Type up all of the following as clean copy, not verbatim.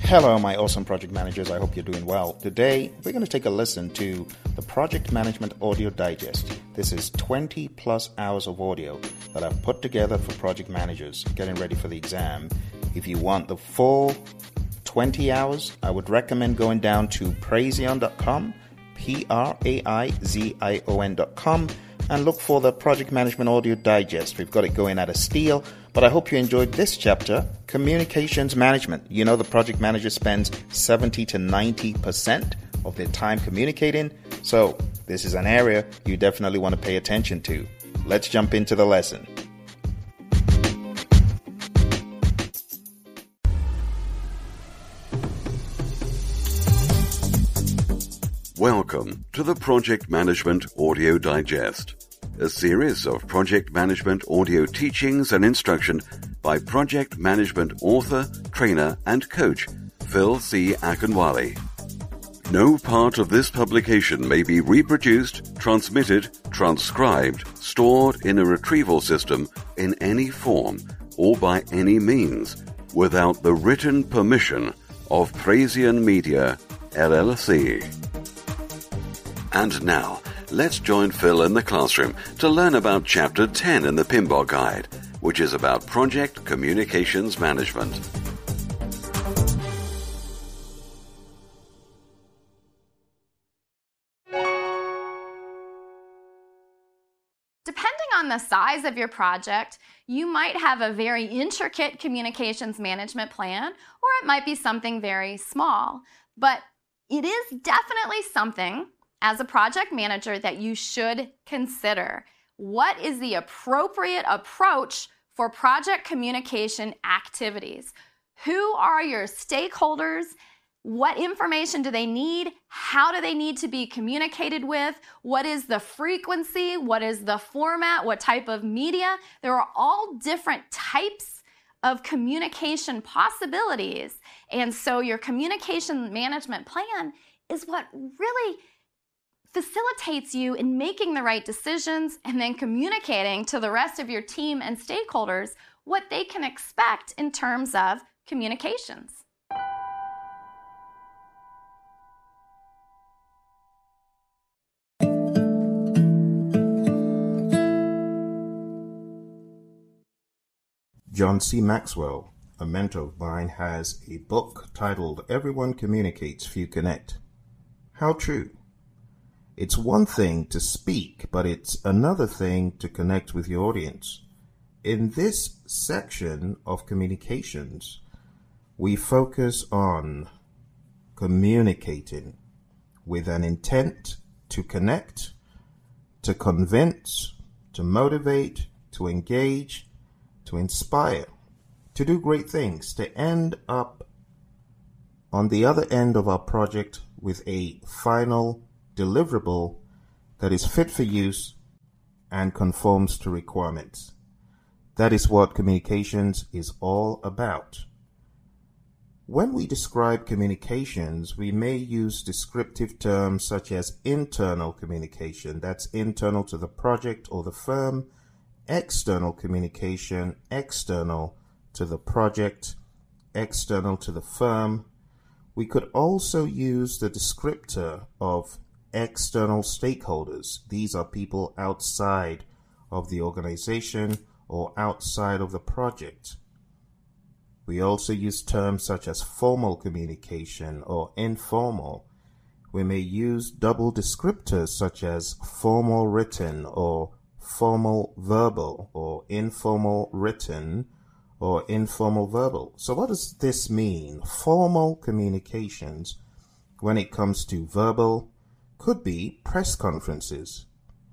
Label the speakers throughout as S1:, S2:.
S1: Hello, my awesome project managers. I hope you're doing well. Today, we're going to take a listen to the Project Management Audio Digest. This is 20 plus hours of audio that I've put together for project managers getting ready for the exam. If you want the full 20 hours, I would recommend going down to praizion.com, praizion.com, and look for the Project Management Audio Digest. We've got it going at a steal, but I hope you enjoyed this chapter, Communications Management. You know, the project manager spends 70 to 90% of their time communicating, so this is an area you definitely want to pay attention to. Let's jump into the lesson.
S2: Welcome to the Project Management Audio Digest, a series of project management audio teachings and instruction by project management author, trainer, and coach Phil C. Akinwale. No part of this publication may be reproduced, transmitted, transcribed, stored in a retrieval system in any form or by any means without the written permission of Praizion Media, LLC. And now, let's join Phil in the classroom to learn about Chapter 10 in the Pinball Guide, which is about project communications management.
S3: Depending on the size of your project, you might have a very intricate communications management plan, or it might be something very small. But it is definitely something as a project manager that you should consider. What is the appropriate approach for project communication activities? Who are your stakeholders? What information do they need? How do they need to be communicated with? What is the frequency? What is the format? What type of media? There are all different types of communication possibilities. And so your communication management plan is what really facilitates you in making the right decisions and then communicating to the rest of your team and stakeholders what they can expect in terms of communications.
S1: John C. Maxwell, a mentor of mine, has a book titled Everyone Communicates, Few Connect. How true. It's one thing to speak, but it's another thing to connect with your audience. In this section of communications, we focus on communicating with an intent to connect, to convince, to motivate, to engage, to inspire, to do great things, to end up on the other end of our project with a final deliverable that is fit for use and conforms to requirements. That is what communications is all about. When we describe communications, we may use descriptive terms such as internal communication, that's internal to the project or the firm, external communication, external to the project, external to the firm. We could also use the descriptor of external stakeholders. These are people outside of the organization or outside of the project. We also use terms such as formal communication or informal. We may use double descriptors such as formal written or formal verbal, or informal written or informal verbal. So what does this mean? Formal communications, when it comes to verbal, could be press conferences.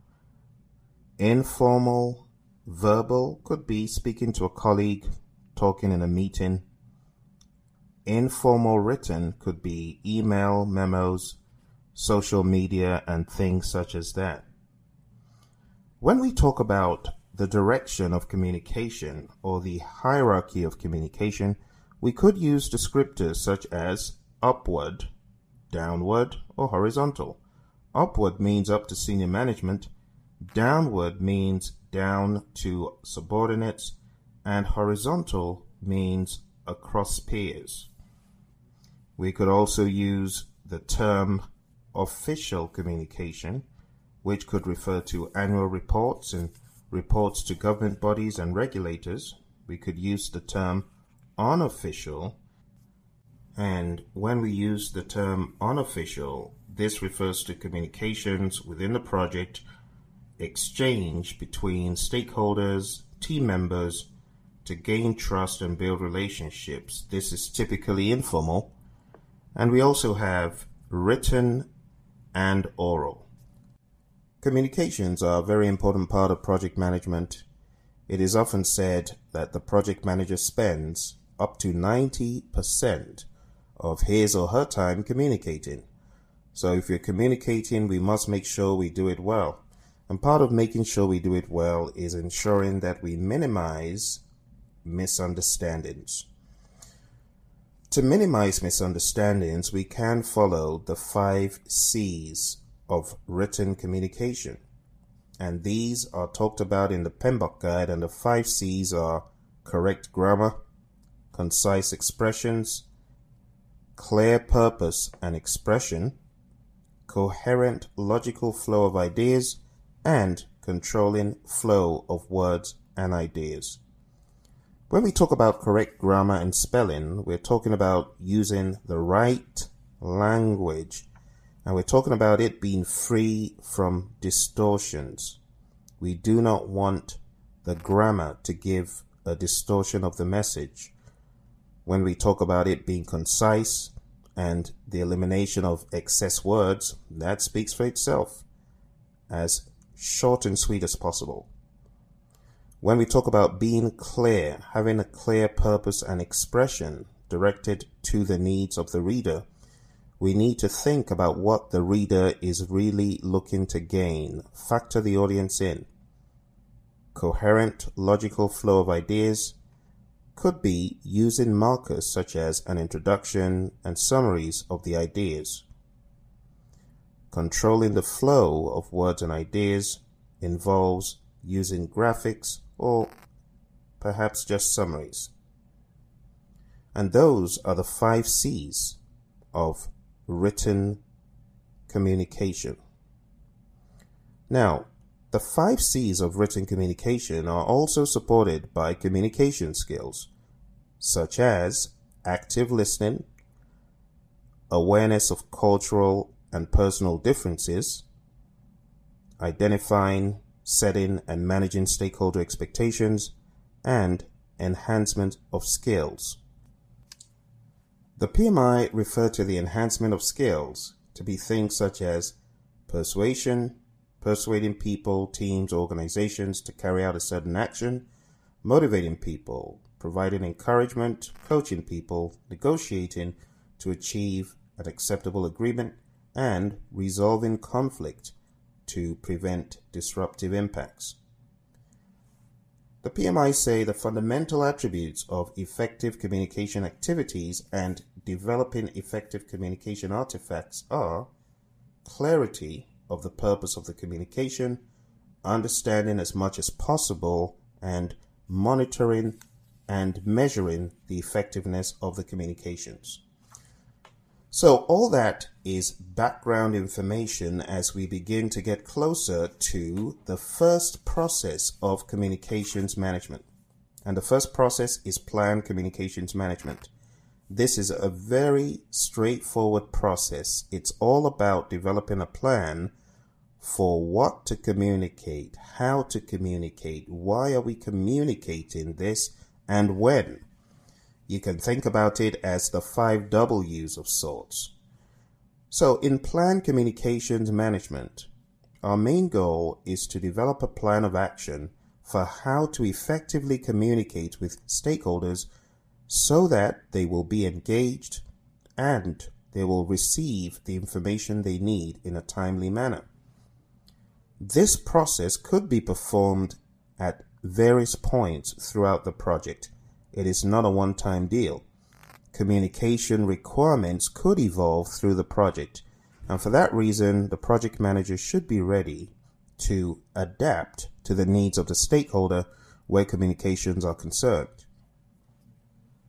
S1: Informal verbal could be speaking to a colleague, talking in a meeting. Informal written could be email, memos, social media, and things such as that. When we talk about the direction of communication or the hierarchy of communication, we could use descriptors such as upward, downward, or horizontal. Upward means up to senior management, downward means down to subordinates, and horizontal means across peers. We could also use the term official communication, which could refer to annual reports and reports to government bodies and regulators. We could use the term unofficial, and when we use the term unofficial, this refers to communications within the project, exchange between stakeholders, team members, to gain trust and build relationships. This is typically informal. And we also have written and oral. Communications are a very important part of project management. It is often said that the project manager spends up to 90% of his or her time communicating. So if you're communicating, we must make sure we do it well. And part of making sure we do it well is ensuring that we minimize misunderstandings. To minimize misunderstandings, we can follow the 5 C's of written communication. And these are talked about in the PMBOK guide, and the 5 C's are correct grammar, concise expressions, clear purpose and expression, coherent logical flow of ideas, and controlling flow of words and ideas. When we talk about correct grammar and spelling, we're talking about using the right language, and we're talking about it being free from distortions. We do not want the grammar to give a distortion of the message. When we talk about it being concise and the elimination of excess words, that speaks for itself, as short and sweet as possible. When we talk about being clear, having a clear purpose and expression directed to the needs of the reader, we need to think about what the reader is really looking to gain, factor the audience in. Coherent logical flow of ideas could be using markers such as an introduction and summaries of the ideas. Controlling the flow of words and ideas involves using graphics or perhaps just summaries. And those are the 5 C's of written communication. Now, the 5 C's of written communication are also supported by communication skills, such as active listening, awareness of cultural and personal differences, identifying, setting, and managing stakeholder expectations, and enhancement of skills. The PMI referred to the enhancement of skills to be things such as persuasion, persuading people, teams, organizations to carry out a certain action, motivating people, providing encouragement, coaching people, negotiating to achieve an acceptable agreement, and resolving conflict to prevent disruptive impacts. The PMI say the fundamental attributes of effective communication activities and developing effective communication artifacts are clarity of the purpose of the communication, understanding as much as possible, and monitoring and measuring the effectiveness of the communications. So all that is background information as we begin to get closer to the first process of communications management. And the first process is planned communications management. This is a very straightforward process. It's all about developing a plan for what to communicate, how to communicate, why are we communicating this, and when. You can think about it as the 5 W's of sorts. So in planned communications management, our main goal is to develop a plan of action for how to effectively communicate with stakeholders so that they will be engaged and they will receive the information they need in a timely manner. This process could be performed at various points throughout the project. It is not a one-time deal. Communication requirements could evolve through the project, and for that reason, the project manager should be ready to adapt to the needs of the stakeholder where communications are concerned.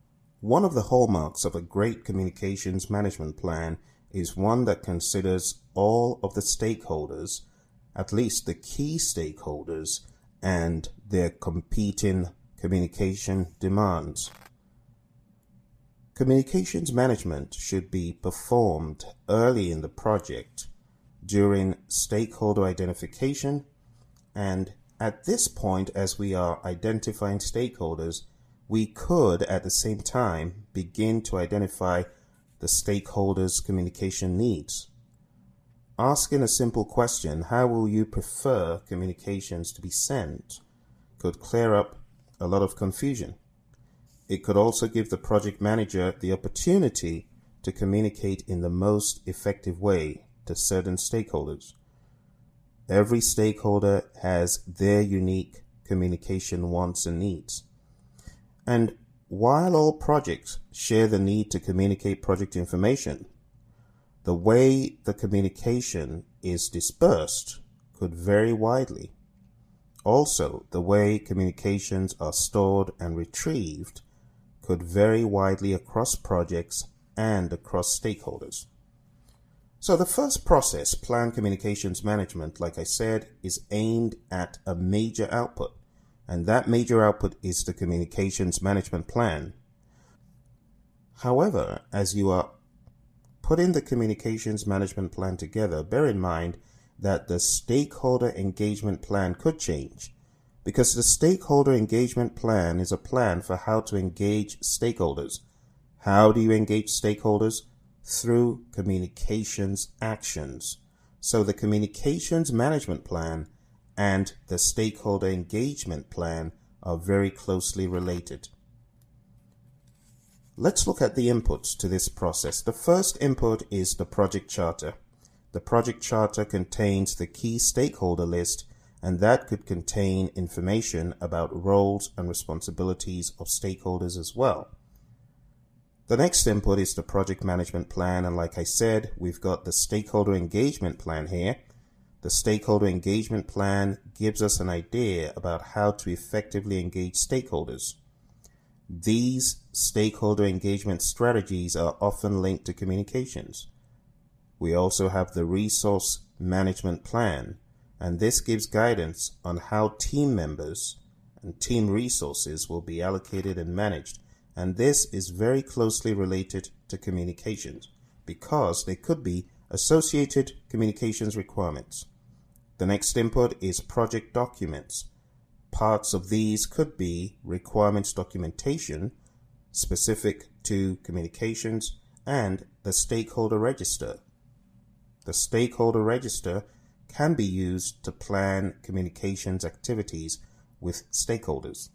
S1: One of the hallmarks of a great communications management plan is one that considers all of the stakeholders, at least the key stakeholders, and their competing communication demands. Communications management should be performed early in the project during stakeholder identification, and at this point, as we are identifying stakeholders, we could at the same time begin to identify the stakeholders' communication needs. Asking a simple question, how will you prefer communications to be sent, could clear up a lot of confusion. It could also give the project manager the opportunity to communicate in the most effective way to certain stakeholders. Every stakeholder has their unique communication wants and needs. And while all projects share the need to communicate project information, the way the communication is dispersed could vary widely. Also, the way communications are stored and retrieved could vary widely across projects and across stakeholders. So the first process, planned communications management, like I said, is aimed at a major output. And that major output is the communications management plan. However, as you are putting the communications management plan together, bear in mind that the stakeholder engagement plan could change, because the stakeholder engagement plan is a plan for how to engage stakeholders. How do you engage stakeholders? Through communications actions. So the communications management plan and the stakeholder engagement plan are very closely related. Let's look at the inputs to this process. The first input is the project charter. The project charter contains the key stakeholder list, and that could contain information about roles and responsibilities of stakeholders as well. The next input is the project management plan, and like I said, we've got the stakeholder engagement plan here. The stakeholder engagement plan gives us an idea about how to effectively engage stakeholders. These stakeholder engagement strategies are often linked to communications. We also have the resource management plan, and this gives guidance on how team members and team resources will be allocated and managed. And this is very closely related to communications because they could be associated communications requirements. The next input is project documents. Parts of these could be requirements documentation specific to communications and the stakeholder register. The stakeholder register can be used to plan communications activities with stakeholders.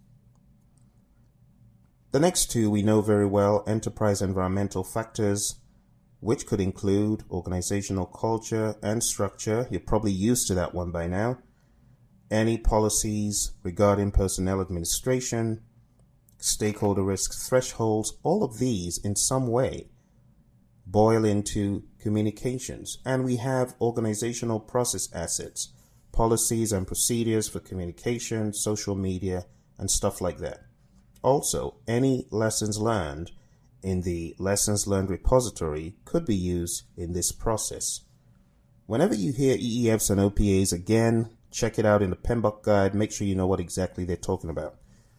S1: The next two we know very well, enterprise environmental factors, which could include organizational culture and structure. You're probably used to that one by now. Any policies regarding personnel administration, stakeholder risk thresholds, all of these in some way boil into communications. And we have organizational process assets, policies and procedures for communication, social media, and stuff like that. Also, any lessons learned in the Lessons Learned repository could be used in this process. Whenever you hear EEFs and OPAs, again, check it out in the PMBOK guide. Make sure you know what exactly they're talking about.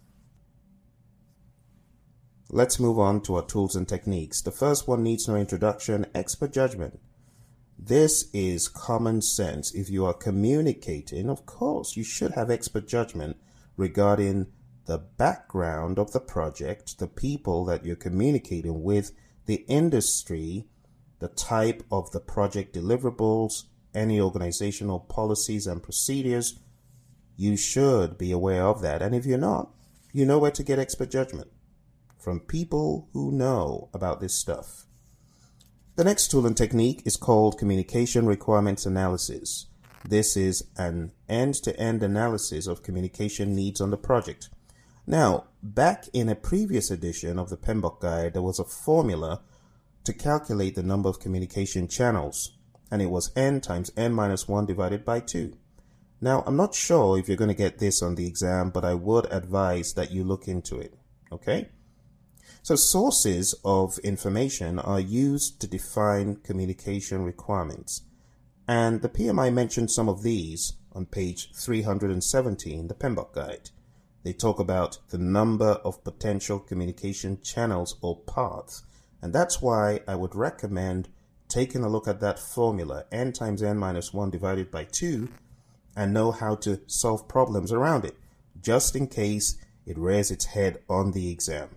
S1: Let's move on to our tools and techniques. The first one needs no introduction, expert judgment. This is common sense. If you are communicating, of course, you should have expert judgment regarding the background of the project, the people that you're communicating with, the industry, the type of the project deliverables, any organizational policies and procedures. You should be aware of that. And if you're not, you know where to get expert judgment from people who know about this stuff. The next tool and technique is called communication requirements analysis. This is an end-to-end analysis of communication needs on the project. Now, back in a previous edition of the PMBOK guide, there was a formula to calculate the number of communication channels, and it was n times n minus 1 divided by 2. Now, I'm not sure if you're going to get this on the exam, but I would advise that you look into it, okay? So sources of information are used to define communication requirements. And the PMI mentioned some of these on page 317, the PMBOK Guide. They talk about the number of potential communication channels or paths. And that's why I would recommend taking a look at that formula, n times n minus 1 divided by 2, and know how to solve problems around it, just in case it rears its head on the exam.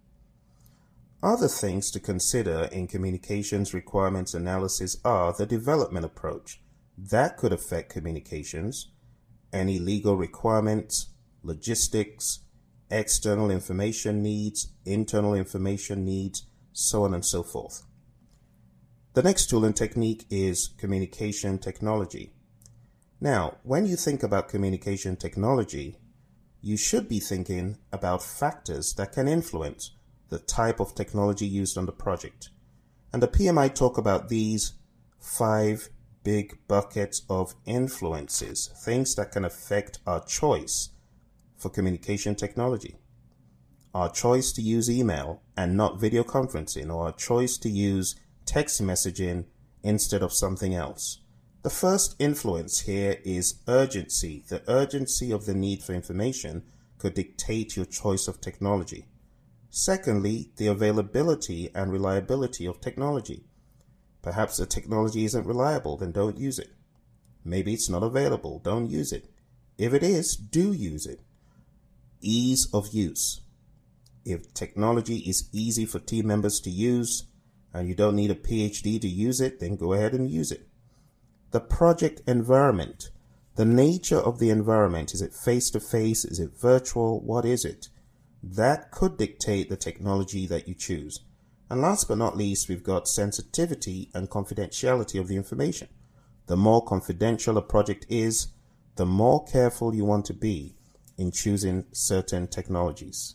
S1: Other things to consider in communications requirements analysis are the development approach. That could affect communications, any legal requirements, logistics, external information needs, internal information needs, so on and so forth. The next tool and technique is communication technology. Now, when you think about communication technology, you should be thinking about factors that can influence the type of technology used on the project. And the PMI talk about these 5 big buckets of influences, things that can affect our choice for communication technology. Our choice to use email and not video conferencing, or our choice to use text messaging instead of something else. The first influence here is urgency. The urgency of the need for information could dictate your choice of technology. Secondly, the availability and reliability of technology. Perhaps the technology isn't reliable, then don't use it. Maybe it's not available, don't use it. If it is, do use it. Ease of use. If technology is easy for team members to use and you don't need a PhD to use it, then go ahead and use it. The project environment. The nature of the environment. Is it face-to-face? Is it virtual? What is it? That could dictate the technology that you choose. And last but not least, we've got sensitivity and confidentiality of the information. The more confidential a project is, the more careful you want to be in choosing certain technologies.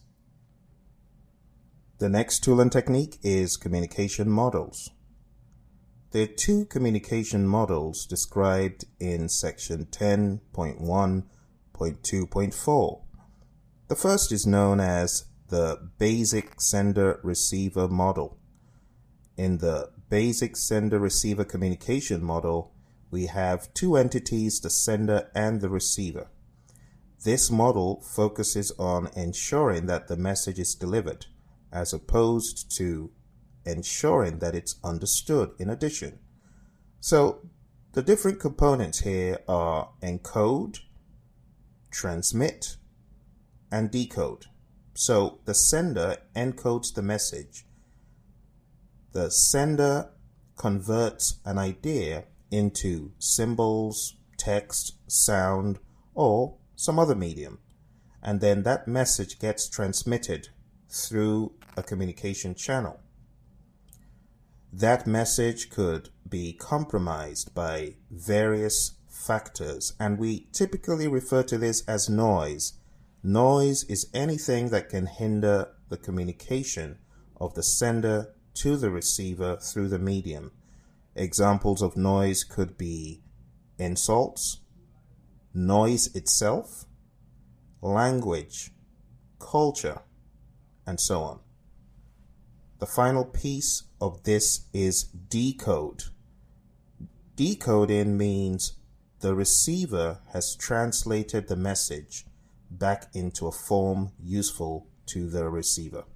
S1: The next tool and technique is communication models. There are 2 communication models described in section 10.1.2.4. The first is known as the basic sender-receiver model. In the basic sender-receiver communication model, we have 2 entities, the sender and the receiver. This model focuses on ensuring that the message is delivered, as opposed to ensuring that it's understood in addition. So the different components here are encode, transmit, and decode. So the sender encodes the message. The sender converts an idea into symbols, text, sound, or some other medium. And then that message gets transmitted through a communication channel. That message could be compromised by various factors, and we typically refer to this as noise. Noise is anything that can hinder the communication of the sender to the receiver through the medium. Examples of noise could be insults, noise itself, language, culture, and so on. The final piece of this is decode. Decoding means the receiver has translated the message back into a form useful to the receiver.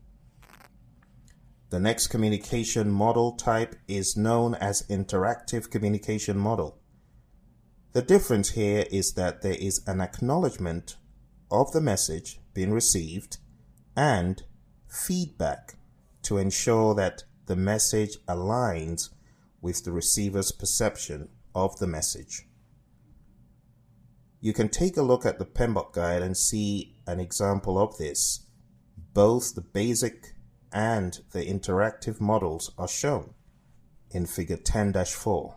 S1: The next communication model type is known as interactive communication model. The difference here is that there is an acknowledgement of the message being received and feedback to ensure that the message aligns with the receiver's perception of the message. You can take a look at the PMBOK guide and see an example of this. Both the basic and the interactive models are shown in figure 10-4.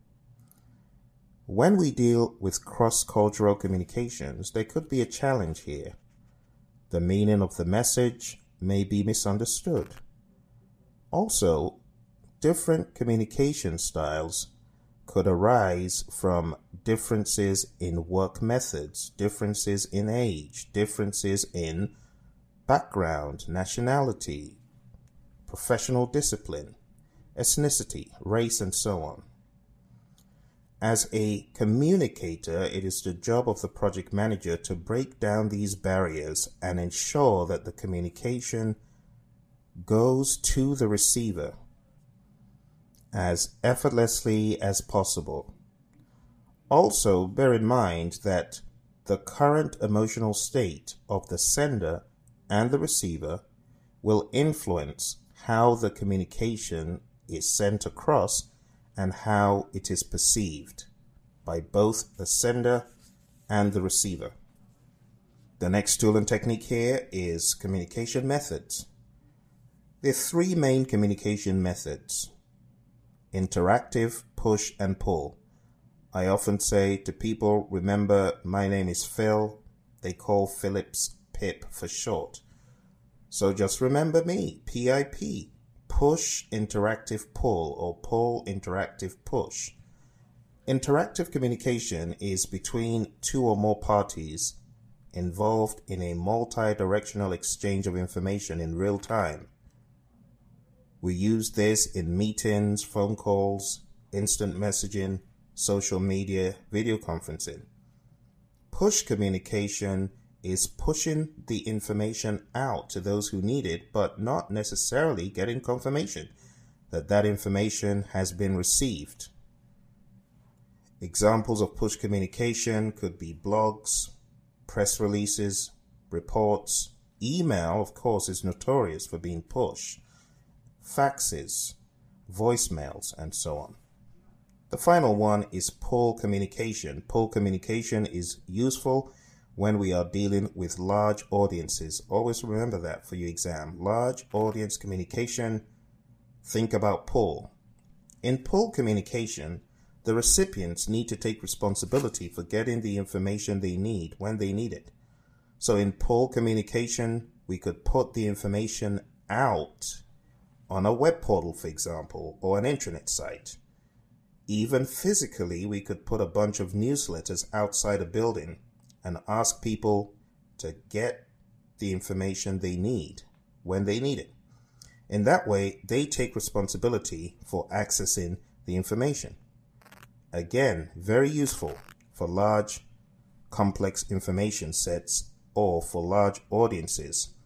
S1: When we deal with cross-cultural communications, there could be a challenge here. The meaning of the message may be misunderstood. Also, different communication styles could arise from differences in work methods, differences in age, differences in background, nationality, professional discipline, ethnicity, race, and so on. As a communicator, it is the job of the project manager to break down these barriers and ensure that the communication goes to the receiver as effortlessly as possible. Also, bear in mind that the current emotional state of the sender and the receiver will influence how the communication is sent across and how it is perceived by both the sender and the receiver. The next tool and technique here is communication methods. There are three main communication methods: interactive, push, and pull. I often say to people, remember, my name is Phil. They call Phillips Pip for short. So just remember me, PIP. Push, interactive, pull, or pull, interactive, push. Interactive communication is between two or more parties involved in a multi-directional exchange of information in real time. We use this in meetings, phone calls, instant messaging, social media, video conferencing. Push communication is pushing the information out to those who need it, but not necessarily getting confirmation that that information has been received. Examples of push communication could be blogs, press releases, reports. Email, of course, is notorious for being push. Faxes, voicemails, and so on. The final one is pull communication. Pull communication is useful when we are dealing with large audiences. Always remember that for your exam. Large audience communication, think about pull. In pull communication, the recipients need to take responsibility for getting the information they need when they need it. So in pull communication, we could put the information out on a web portal, for example, or an intranet site. Even physically, we could put a bunch of newsletters outside a building and ask people to get the information they need when they need it. In that way, they take responsibility for accessing the information. Again, very useful for large, complex information sets or for large audiences.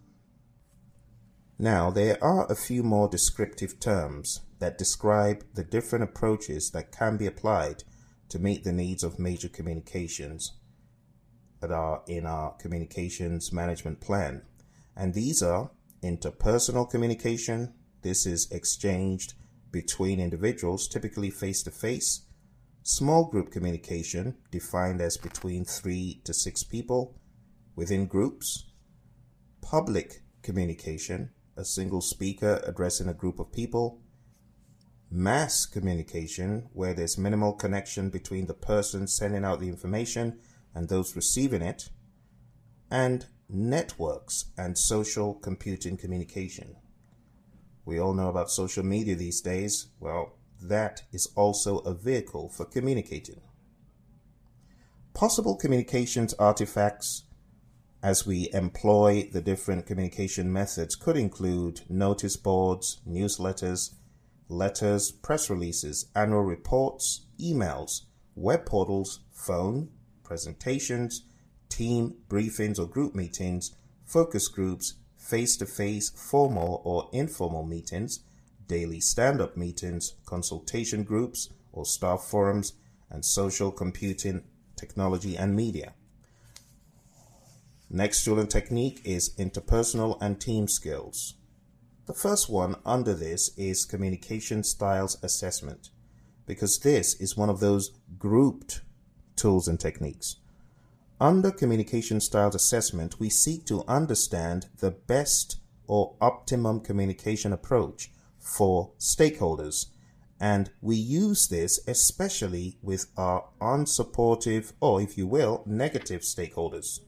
S1: Now, there are a few more descriptive terms that describe the different approaches that can be applied to meet the needs of major communications that are in our communications management plan. And these are interpersonal communication. This is exchanged between individuals, typically face-to-face. Small group communication, defined as between 3 to 6 people within groups. Public communication, a single speaker addressing a group of people. Mass communication, where there's minimal connection between the person sending out the information and those receiving it. And networks and social computing communication. We all know about social media these days. Well, that is also a vehicle for communicating. Possible communications artifacts as we employ the different communication methods could include notice boards, newsletters, letters, press releases, annual reports, emails, web portals, phone, presentations, team briefings or group meetings, focus groups, face-to-face, formal or informal meetings, daily stand-up meetings, consultation groups or staff forums, and social computing, technology, and media. Next tool and technique is interpersonal and team skills. The first one under this is communication styles assessment, because this is one of those grouped tools and techniques. Under communication styles assessment, we seek to understand the best or optimum communication approach for stakeholders, and we use this especially with our unsupportive, or if you will, negative stakeholders.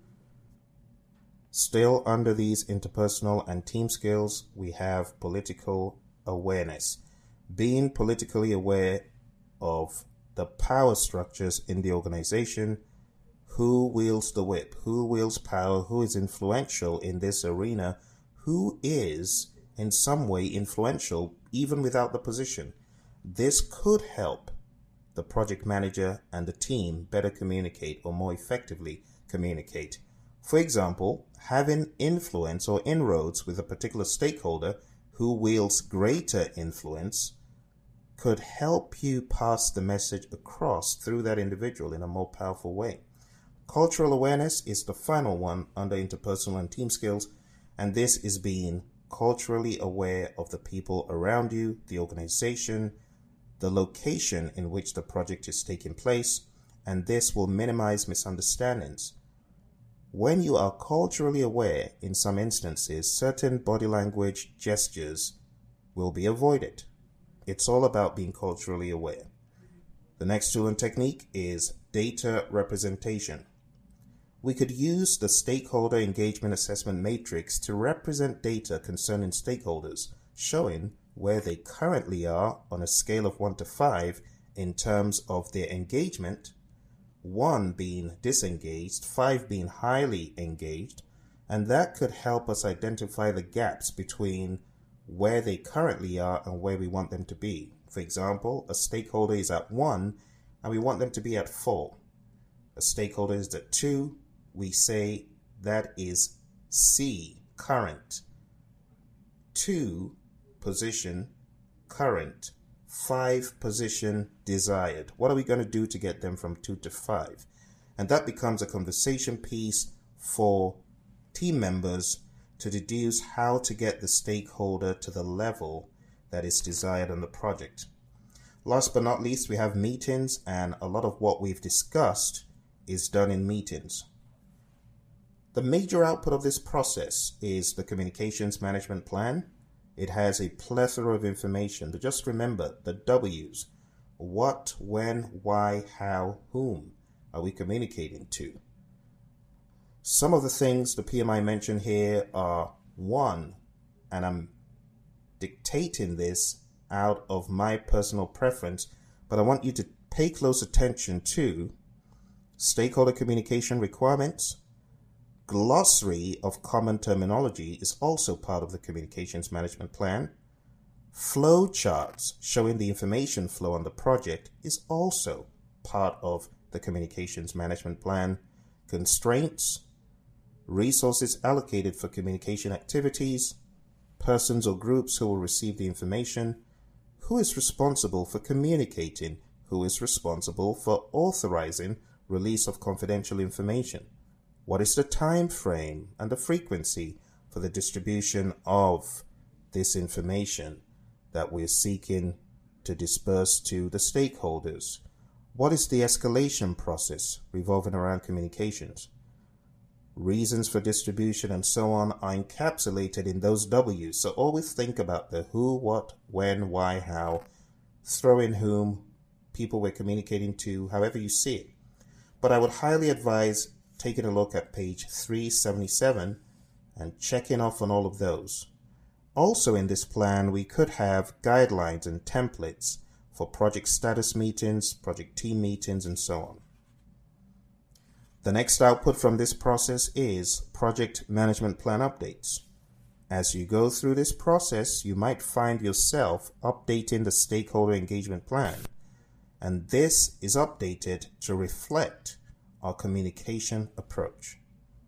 S1: Still under these interpersonal and team skills, we have political awareness. Being politically aware of the power structures in the organization Who wields the whip? Who wields power? Who is influential in this arena? Who is in some way influential even without the position? This could help the project manager and the team better communicate or more effectively communicate. For example, having influence or inroads with a particular stakeholder who wields greater influence could help you pass the message across through that individual in a more powerful way. Cultural awareness is the final one under interpersonal and team skills, and this is being culturally aware of the people around you, the organization, the location in which the project is taking place, and this will minimize misunderstandings. When you are culturally aware, in some instances, certain body language gestures will be avoided. It's all about being culturally aware. The next tool and technique is data representation. We could use the stakeholder engagement assessment matrix to represent data concerning stakeholders, showing where they currently are on a scale of 1 to 5 in terms of their engagement, 1 being disengaged, 5 being highly engaged, and that could help us identify the gaps between where they currently are and where we want them to be. For example, a stakeholder is at 1 and we want them to be at 4. A stakeholder is at 2, we say that is C, current. 2, position, current. 5, position, desired. What are we going to do to get them from 2 to 5? And that becomes a conversation piece for team members to deduce how to get the stakeholder to the level that is desired on the project. Last but not least, we have meetings, and a lot of what we've discussed is done in meetings. The major output of this process is the communications management plan. It has a plethora of information, but just remember the W's. What, when, why, how, whom are we communicating to? Some of the things the PMI mentioned here are 1, and I'm dictating this out of my personal preference, but I want you to pay close attention to stakeholder communication requirements. Glossary of common terminology is also part of the communications management plan. Flow charts showing the information flow on the project is also part of the communications management plan. Constraints, resources allocated for communication activities, persons or groups who will receive the information, who is responsible for communicating, who is responsible for authorizing release of confidential information. What is the time frame and the frequency for the distribution of this information that we're seeking to disperse to the stakeholders? What is the escalation process revolving around communications? Reasons for distribution and so on are encapsulated in those W's. So always think about the who, what, when, why, how, throw in whom, people we're communicating to, however you see it. But I would highly advise taking a look at page 377 and checking off on all of those. Also in this plan, we could have guidelines and templates for project status meetings, project team meetings, and so on. The next output from this process is project management plan updates. As you go through this process, you might find yourself updating the stakeholder engagement plan, and this is updated to reflect our communication approach.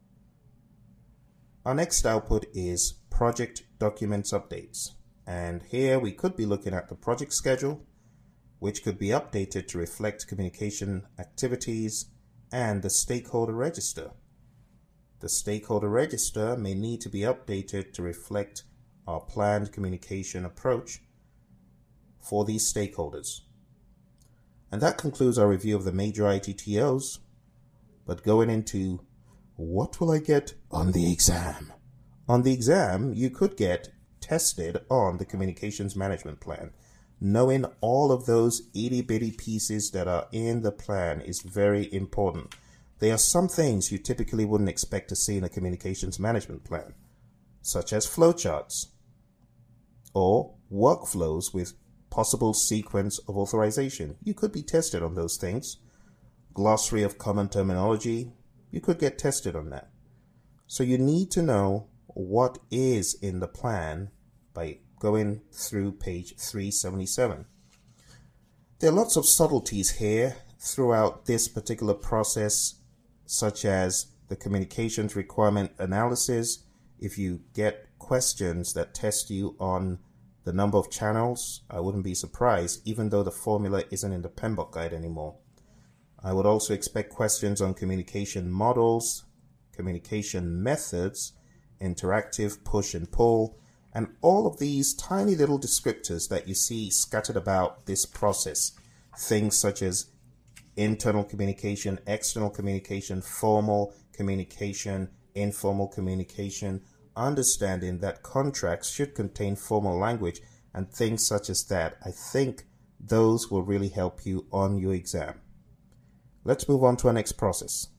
S1: Our next output is project documents updates, and here we could be looking at the project schedule, which could be updated to reflect communication activities, and the stakeholder register. The stakeholder register may need to be updated to reflect our planned communication approach for these stakeholders. And that concludes our review of the major ITTOs. But going into what will I get on the exam? On the exam, you could get tested on the communications management plan. Knowing all of those itty-bitty pieces that are in the plan is very important. There are some things you typically wouldn't expect to see in a communications management plan, such as flowcharts or workflows with possible sequence of authorization. You could be tested on those things. glossary of common terminology, you could get tested on that. So you need to know what is in the plan by going through page 377. There are lots of subtleties here throughout this particular process, such as the communications requirement analysis. If you get questions that test you on the number of channels, I wouldn't be surprised, even though the formula isn't in the PMBOK guide anymore. I would also expect questions on communication models, communication methods, interactive push and pull, and all of these tiny little descriptors that you see scattered about this process. Things such as internal communication, external communication, formal communication, informal communication, understanding that contracts should contain formal language, and things such as that. I think those will really help you on your exam. Let's move on to our next process.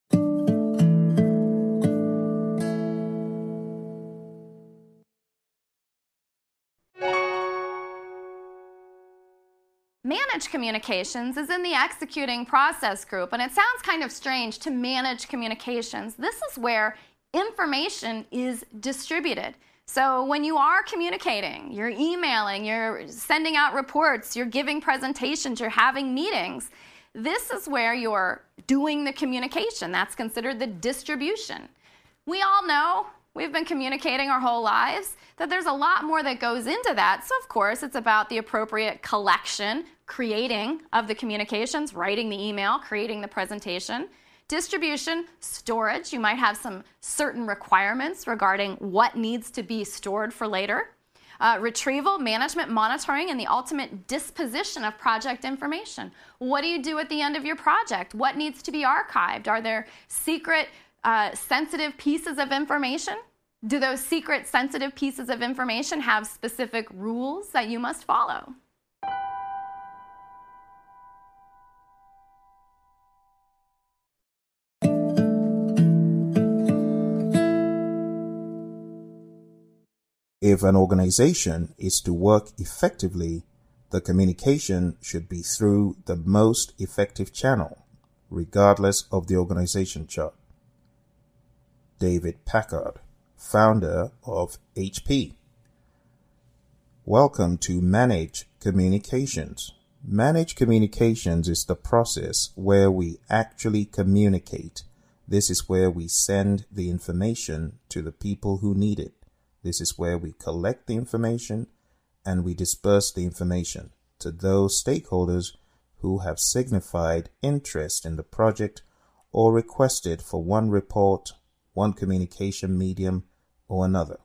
S3: Manage communications is in the executing process group, and it sounds kind of strange to manage communications. This is where information is distributed. So when you are communicating, you're emailing, you're sending out reports, you're giving presentations, you're having meetings, this is where you're doing the communication. That's considered the distribution. We all know, we've been communicating our whole lives, that there's a lot more that goes into that. So of course, it's about the appropriate collection, creating of the communications, writing the email, creating the presentation. Distribution, storage. You might have some certain requirements regarding what needs to be stored for later. Retrieval, management, monitoring, and the ultimate disposition of project information. What do you do at the end of your project? What needs to be archived? Are there secret, sensitive pieces of information? Do those secret, sensitive pieces of information have specific rules that you must follow?
S1: If an organization is to work effectively, the communication should be through the most effective channel, regardless of the organization chart. David Packard, founder of HP. Welcome to Manage Communications. Manage Communications is the process where we actually communicate. This is where we send the information to the people who need it. This is where we collect the information and we disperse the information to those stakeholders who have signified interest in the project or requested for one report, one communication medium, or another.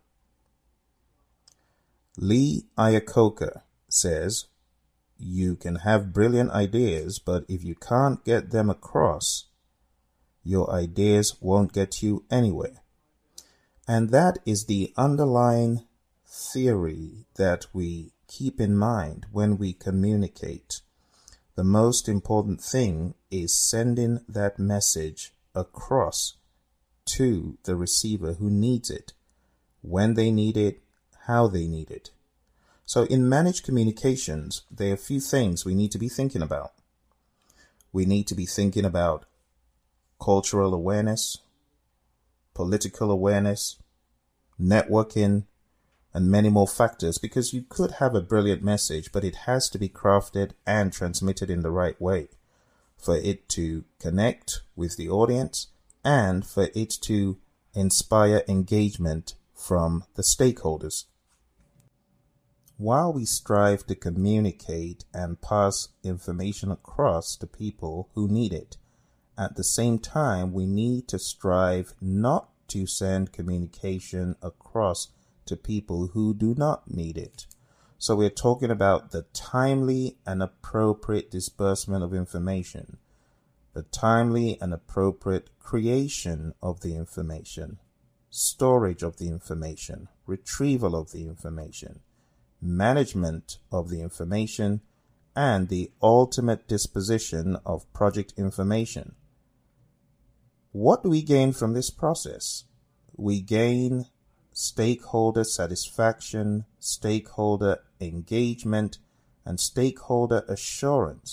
S1: Lee Iacocca says, you can have brilliant ideas, but if you can't get them across, your ideas won't get you anywhere. And that is the underlying theory that we keep in mind when we communicate. The most important thing is sending that message across to the receiver who needs it, when they need it, how they need it. So in managed communications, there are a few things we need to be thinking about. We need to be thinking about cultural awareness, political awareness, networking, and many more factors, because you could have a brilliant message, but it has to be crafted and transmitted in the right way for it to connect with the audience and for it to inspire engagement from the stakeholders. While we strive to communicate and pass information across to people who need it, at the same time, we need to strive not to send communication across to people who do not need it. So we're talking about the timely and appropriate disbursement of information, the timely and appropriate creation of the information, storage of the information, retrieval of the information, management of the information, and the ultimate disposition of project information. What do we gain from this process? We gain stakeholder satisfaction, stakeholder engagement, and stakeholder assurance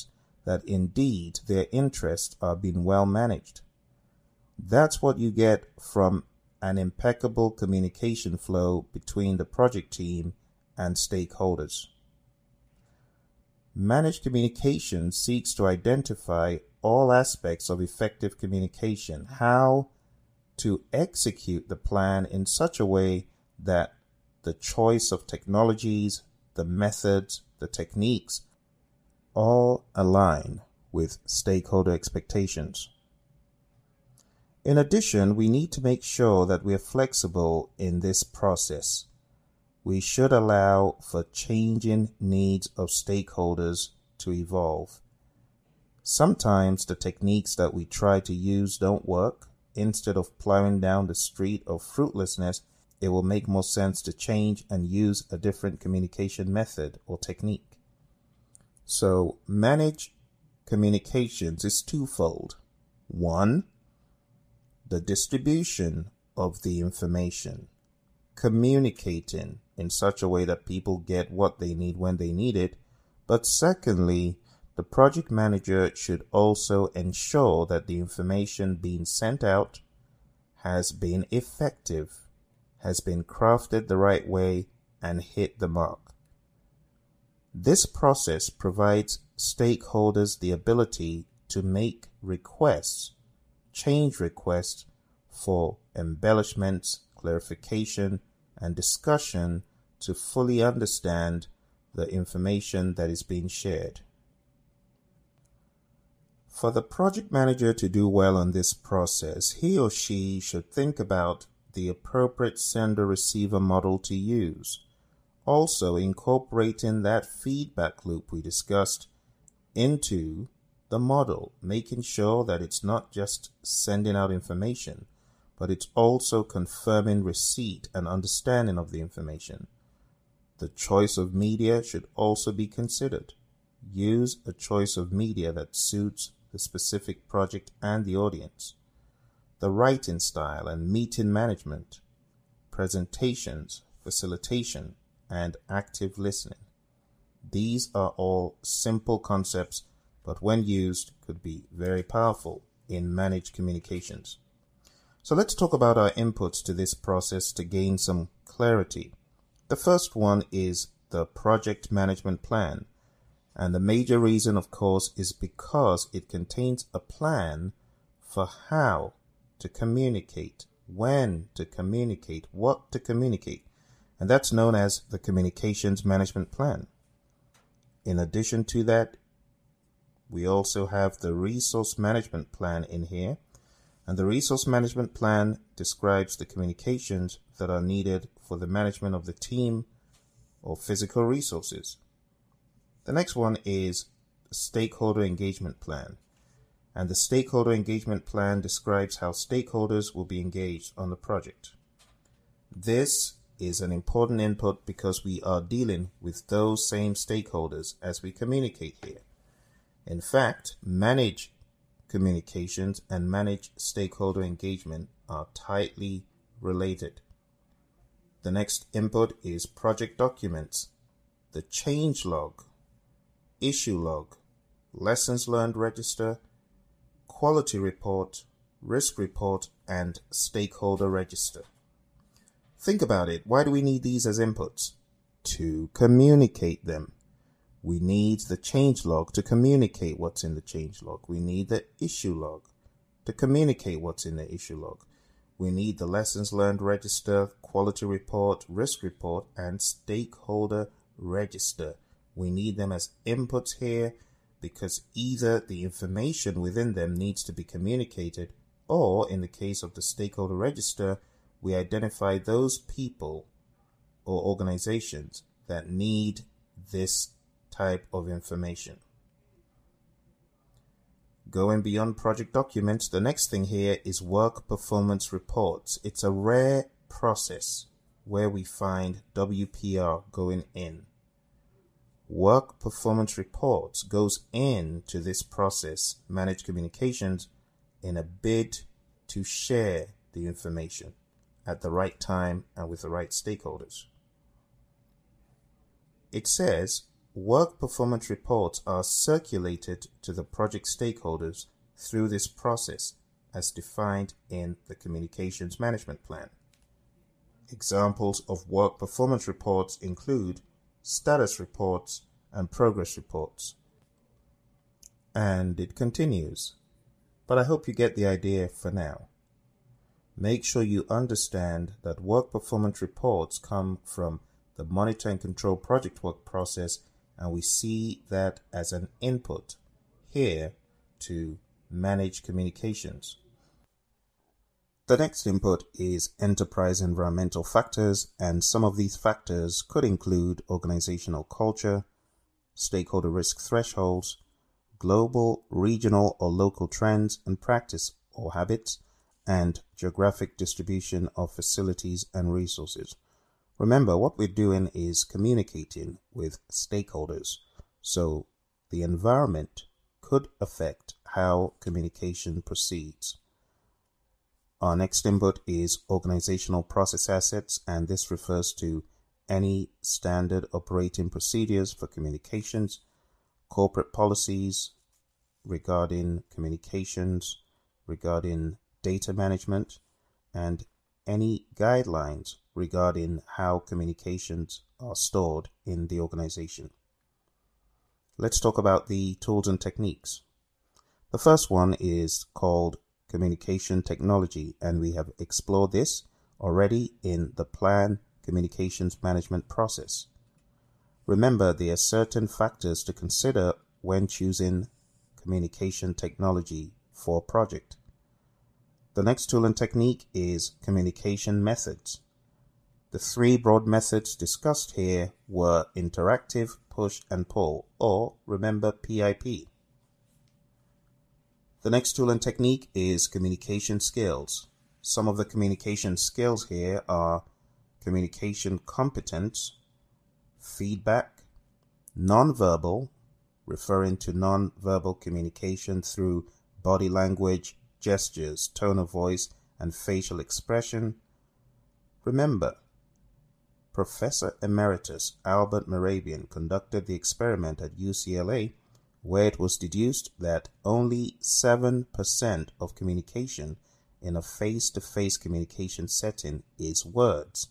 S1: that indeed their interests are being well managed. That's what you get from an impeccable communication flow between the project team and stakeholders. Managed communication seeks to identify all aspects of effective communication, how to execute the plan in such a way that the choice of technologies, the methods, the techniques all align with stakeholder expectations. In addition, we need to make sure that we are flexible in this process. We should allow for changing needs of stakeholders to evolve. Sometimes the techniques that we try to use don't work. Instead of plowing down the street of fruitlessness, it will make more sense to change and use a different communication method or technique. So, manage communications is twofold. One, the distribution of the information, communicating in such a way that people get what they need when they need it. But secondly, the project manager should also ensure that the information being sent out has been effective, has been crafted the right way, and hit the mark. This process provides stakeholders the ability to make requests, change requests for embellishments, clarification, and discussion to fully understand the information that is being shared. For the project manager to do well on this process, he or she should think about the appropriate sender-receiver model to use, also incorporating that feedback loop we discussed into the model, making sure that it's not just sending out information, but it's also confirming receipt and understanding of the information. The choice of media should also be considered. Use a choice of media that suits the specific project and the audience. The writing style and meeting management, presentations, facilitation, and active listening. These are all simple concepts, but when used could be very powerful in managed communications. So let's talk about our inputs to this process to gain some clarity. The first one is the project management plan. And the major reason, of course, is because it contains a plan for how to communicate, when to communicate, what to communicate. And that's known as the Communications Management Plan. In addition to that, we also have the Resource Management Plan in here. And the Resource Management Plan describes the communications that are needed for the management of the team or physical resources. The next one is the Stakeholder Engagement Plan. And the Stakeholder Engagement Plan describes how stakeholders will be engaged on the project. This is an important input because we are dealing with those same stakeholders as we communicate here. In fact, managed communications and managed stakeholder engagement are tightly related. The next input is project documents, the change log, issue log, lessons learned register, quality report, risk report, and stakeholder register. Think about it. Why do we need these as inputs? To communicate them. We need the change log to communicate what's in the change log. We need the issue log to communicate what's in the issue log. We need the lessons learned register, quality report, risk report, and stakeholder register. We need them as inputs here because either the information within them needs to be communicated, or in the case of the stakeholder register, we identify those people or organizations that need this type of information. Going beyond project documents, the next thing here is work performance reports. It's a rare process where we find WPR going in. Work performance reports goes into this process, managed communications, in a bid to share the information at the right time and with the right stakeholders. It says work performance reports are circulated to the project stakeholders through this process as defined in the Communications Management Plan. Examples of work performance reports include status reports and progress reports. And it continues, but I hope you get the idea for now. Make sure you understand that work performance reports come from the monitor and control project work process, and we see that as an input here to manage communications. The next input is enterprise environmental factors, and some of these factors could include organizational culture, stakeholder risk thresholds, global, regional, or local trends and practice or habits, and geographic distribution of facilities and resources. Remember, what we're doing is communicating with stakeholders, so the environment could affect how communication proceeds. Our next input is organizational process assets, and this refers to any standard operating procedures for communications, corporate policies regarding communications, regarding data management, and any guidelines regarding how communications are stored in the organization. Let's talk about the tools and techniques. The first one is called communication technology, and we have explored this already in the plan communications management process. Remember, there are certain factors to consider when choosing communication technology for a project. The next tool and technique is communication methods. The three broad methods discussed here were interactive, push, and pull, or remember PIP. The next tool and technique is communication skills. Some of the communication skills here are communication competence, feedback, nonverbal, referring to nonverbal communication through body language, gestures, tone of voice, and facial expression. Remember, Professor Emeritus Albert Mehrabian conducted the experiment at UCLA where it was deduced that only 7% of communication in a face-to-face communication setting is words.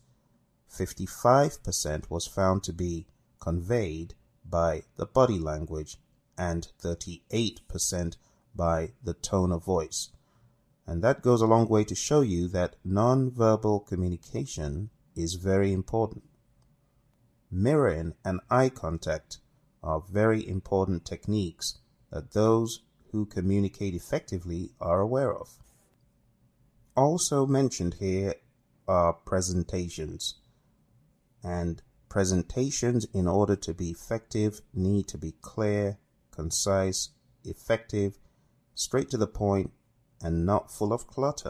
S1: 55% was found to be conveyed by the body language and 38% by the tone of voice. And that goes a long way to show you that non-verbal communication is very important. Mirroring and eye contact are very important techniques that those who communicate effectively are aware of. Also mentioned here are presentations. And presentations, in order to be effective, need to be clear, concise, effective, straight to the point, and not full of clutter.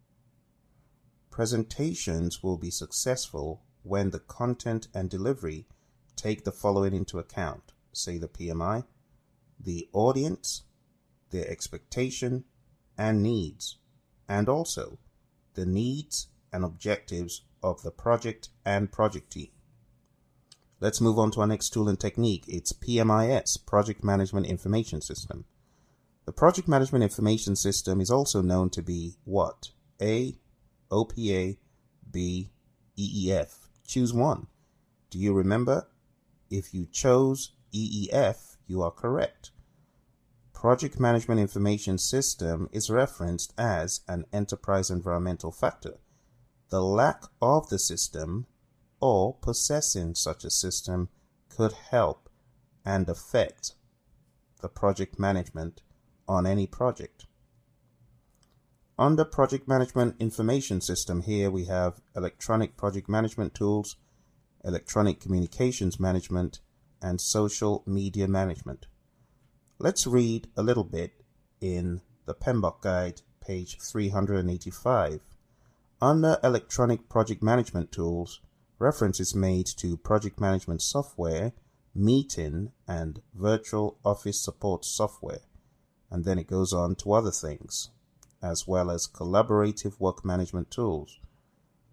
S1: Presentations will be successful when the content and delivery take the following into account, say the PMI, the audience, their expectation and needs, and also the needs and objectives of the project and project team. Let's move on to our next tool and technique. It's PMIS, Project Management Information System. The Project Management Information System is also known to be what? A, OPA, B, EEF. Choose one. Do you remember? If you chose EEF, you are correct. Project Management Information System is referenced as an enterprise environmental factor. The lack of the system or possessing such a system could help and affect the project management on any project. Under Project Management Information System, here we have electronic project management tools, electronic communications management, and social media management. Let's read a little bit in the PMBOK Guide, page 385. Under Electronic Project Management Tools, reference is made to project management software, meeting, and virtual office support software. And then it goes on to other things, as well as collaborative work management tools.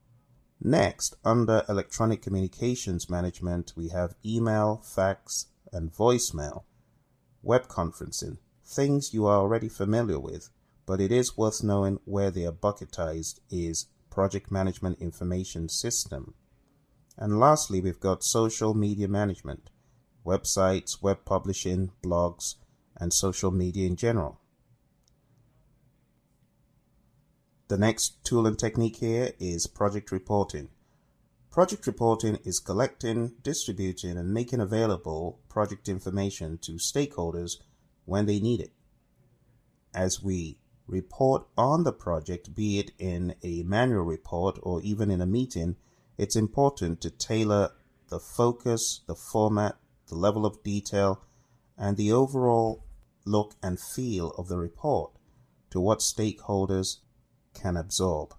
S1: Next, under Electronic Communications Management, we have email, fax, and voicemail, web conferencing, things you are already familiar with, but it is worth knowing where they are bucketized is Project Management Information System. And lastly, we've got social media management, websites, web publishing, blogs, and social media in general. The next tool and technique here is project reporting. Project reporting is collecting, distributing, and making available project information to stakeholders when they need it. As we report on the project, be it in a manual report or even in a meeting, it's important to tailor the focus, the format, the level of detail, and the overall look and feel of the report to what stakeholders can absorb.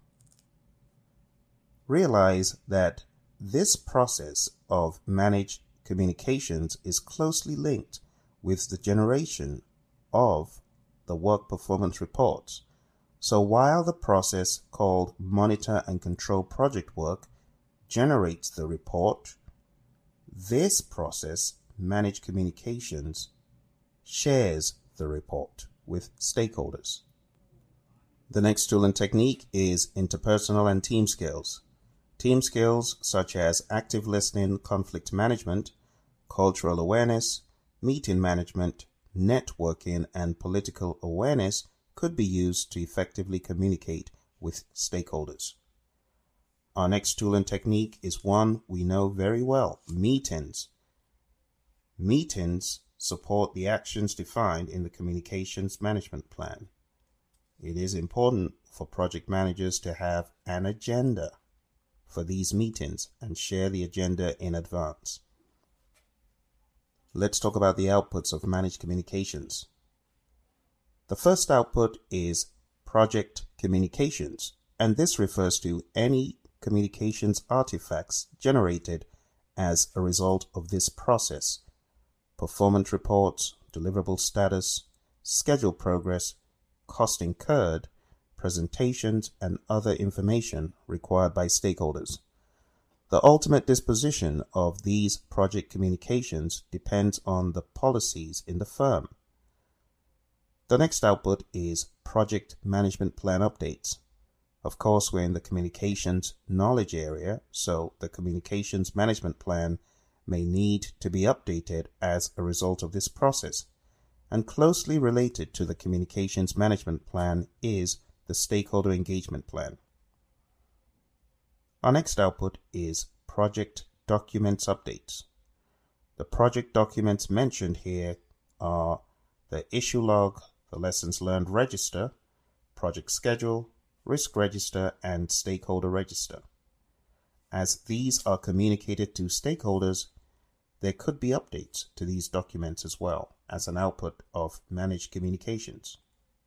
S1: Realize that this process of managed communications is closely linked with the generation of the work performance reports. So while the process called monitor and control project work generates the report, this process, managed communications, shares the report with stakeholders. The next tool and technique is interpersonal and team skills. Team skills such as active listening, conflict management, cultural awareness, meeting management, networking, and political awareness could be used to effectively communicate with stakeholders. Our next tool and technique is one we know very well, meetings. Meetings support the actions defined in the communications management plan. It is important for project managers to have an agenda for these meetings and share the agenda in advance. Let's talk about the outputs of managed communications. The first output is project communications, and this refers to any communications artifacts generated as a result of this process. Performance reports, deliverable status, schedule progress, cost incurred, presentations, and other information required by stakeholders. The ultimate disposition of these project communications depends on the policies in the firm. The next output is project management plan updates. Of course, we're in the communications knowledge area, so the communications management plan may need to be updated as a result of this process. And closely related to the communications management plan is the stakeholder engagement plan. Our next output is project documents updates. The project documents mentioned here are the issue log, the lessons learned register, project schedule, risk register, and stakeholder register. As these are communicated to stakeholders, there could be updates to these documents as well as an output of managed communications.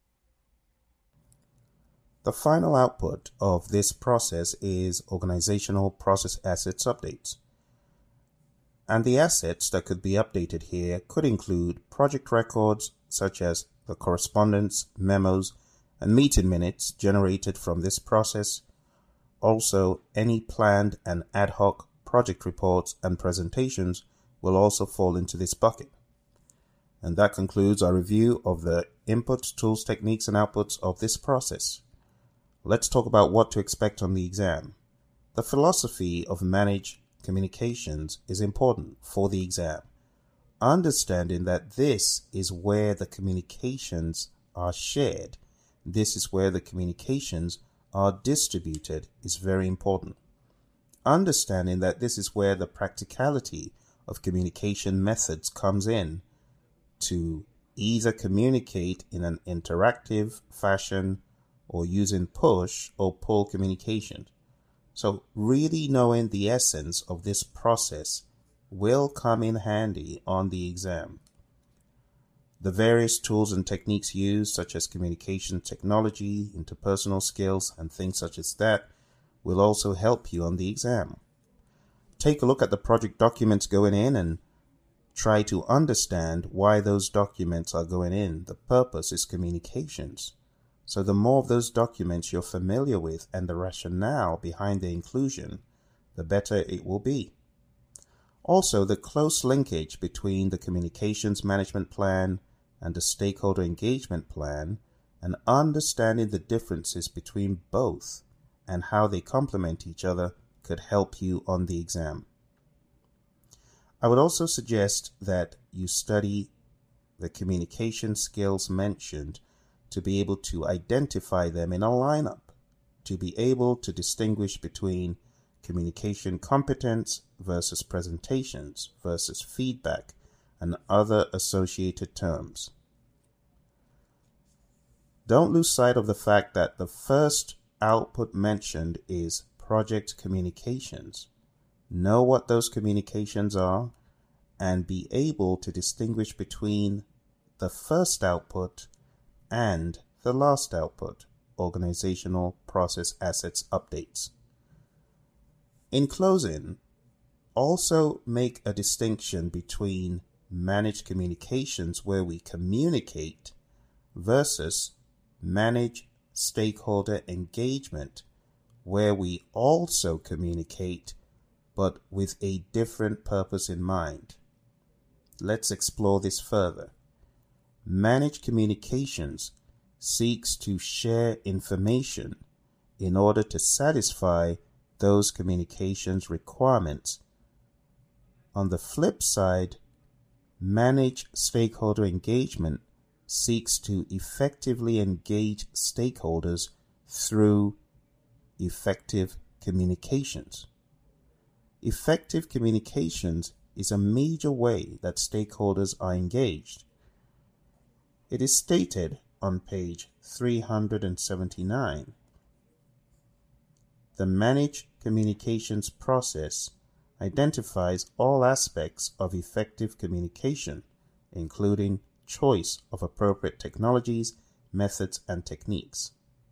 S1: The final output of this process is organizational process assets updates. And the assets that could be updated here could include project records such as the correspondence, memos, and meeting minutes generated from this process. Also, any planned and ad hoc project reports and presentations will also fall into this bucket. And that concludes our review of the inputs, tools, techniques, and outputs of this process. Let's talk about what to expect on the exam. The philosophy of managed communications is important for the exam. Understanding that this is where the communications are shared, this is where the communications are distributed is very important. Understanding that this is where the practicality of communication methods comes in to either communicate in an interactive fashion or using push or pull communication. So really knowing the essence of this process will come in handy on the exam. The various tools and techniques used, such as communication technology, interpersonal skills, and things such as that, will also help you on the exam. Take a look at the project documents going in and try to understand why those documents are going in. The purpose is communications. So the more of those documents you're familiar with and the rationale behind their inclusion, the better it will be. Also, the close linkage between the communications management plan and the stakeholder engagement plan, and understanding the differences between both and how they complement each other could help you on the exam. I would also suggest that you study the communication skills mentioned to be able to identify them in a lineup, to be able to distinguish between communication competence versus presentations versus feedback and other associated terms. Don't lose sight of the fact that the first output mentioned is project communications. Know what those communications are and be able to distinguish between the first output and the last output, organizational process assets updates. In closing, also make a distinction between managed communications, where we communicate, versus manage stakeholder engagement, where we also communicate but with a different purpose in mind. Let's explore this further. Managed communications seeks to share information in order to satisfy those communications requirements. On the flip side, managed stakeholder engagement seeks to effectively engage stakeholders through effective communications. Effective communications is a major way that stakeholders are engaged. It is stated on page 379. The managed communications process identifies all aspects of effective communication, including choice of appropriate technologies, methods, and techniques.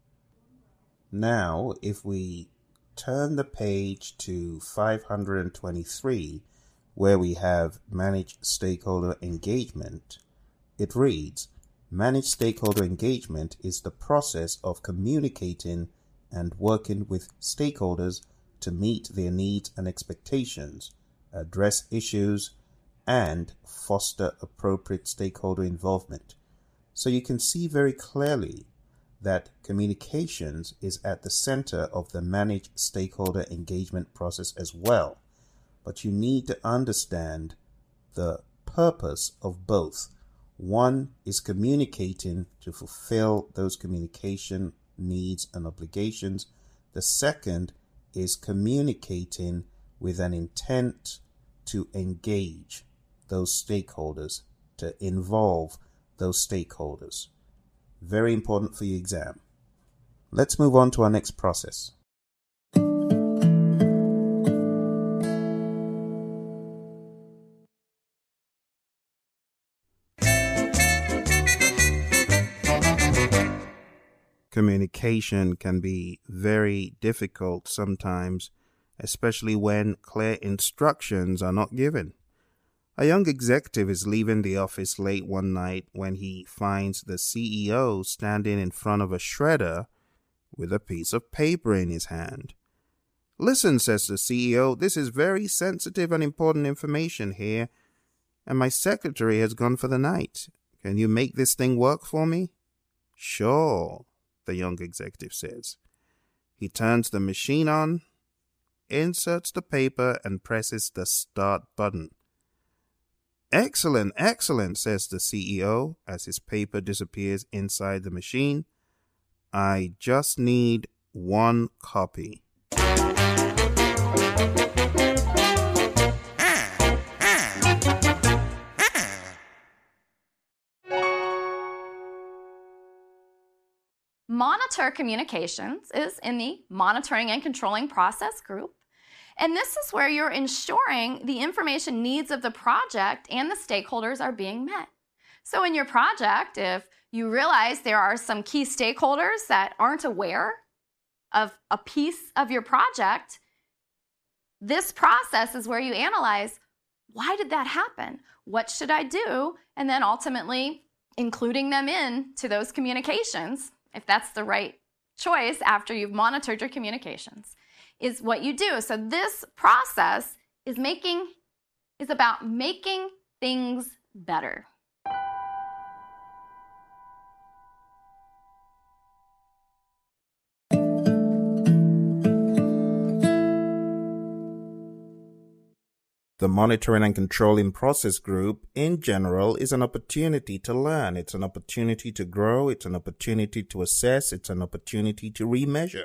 S1: Now, if we turn the page to 523, where we have managed stakeholder engagement, it reads, managed stakeholder engagement is the process of communicating and working with stakeholders to meet their needs and expectations, address issues, and foster appropriate stakeholder involvement. So you can see very clearly that communications is at the center of the managed stakeholder engagement process as well. But you need to understand the purpose of both. One is communicating to fulfill those communication needs and obligations. The second is communicating with an intent to engage those stakeholders, to involve those stakeholders. Very important for your exam. Let's move on to our next process. Communication can be very difficult sometimes, especially when clear instructions are not given. A young executive is leaving the office late one night when he finds the CEO standing in front of a shredder with a piece of paper in his hand. "Listen," says the CEO, "this is very sensitive and important information here, and my secretary has gone for the night. Can you make this thing work for me?" "Sure," the young executive says. He turns the machine on, inserts the paper, and presses the start button. "Excellent, excellent," says the CEO as his paper disappears inside the machine. "I just need one copy."
S3: Monitor Communications is in the Monitoring and Controlling Process group. And this is where you're ensuring the information needs of the project and the stakeholders are being met. So in your project, if you realize there are some key stakeholders that aren't aware of a piece of your project, this process is where you analyze, why did that happen? What should I do? And then ultimately including them in to those communications, if that's the right choice after you've monitored your communications, is what you do. So this process is making is about making things better.
S1: The Monitoring and Controlling Process Group, in general, is an opportunity to learn. It's an opportunity to grow. It's an opportunity to assess. It's an opportunity to remeasure.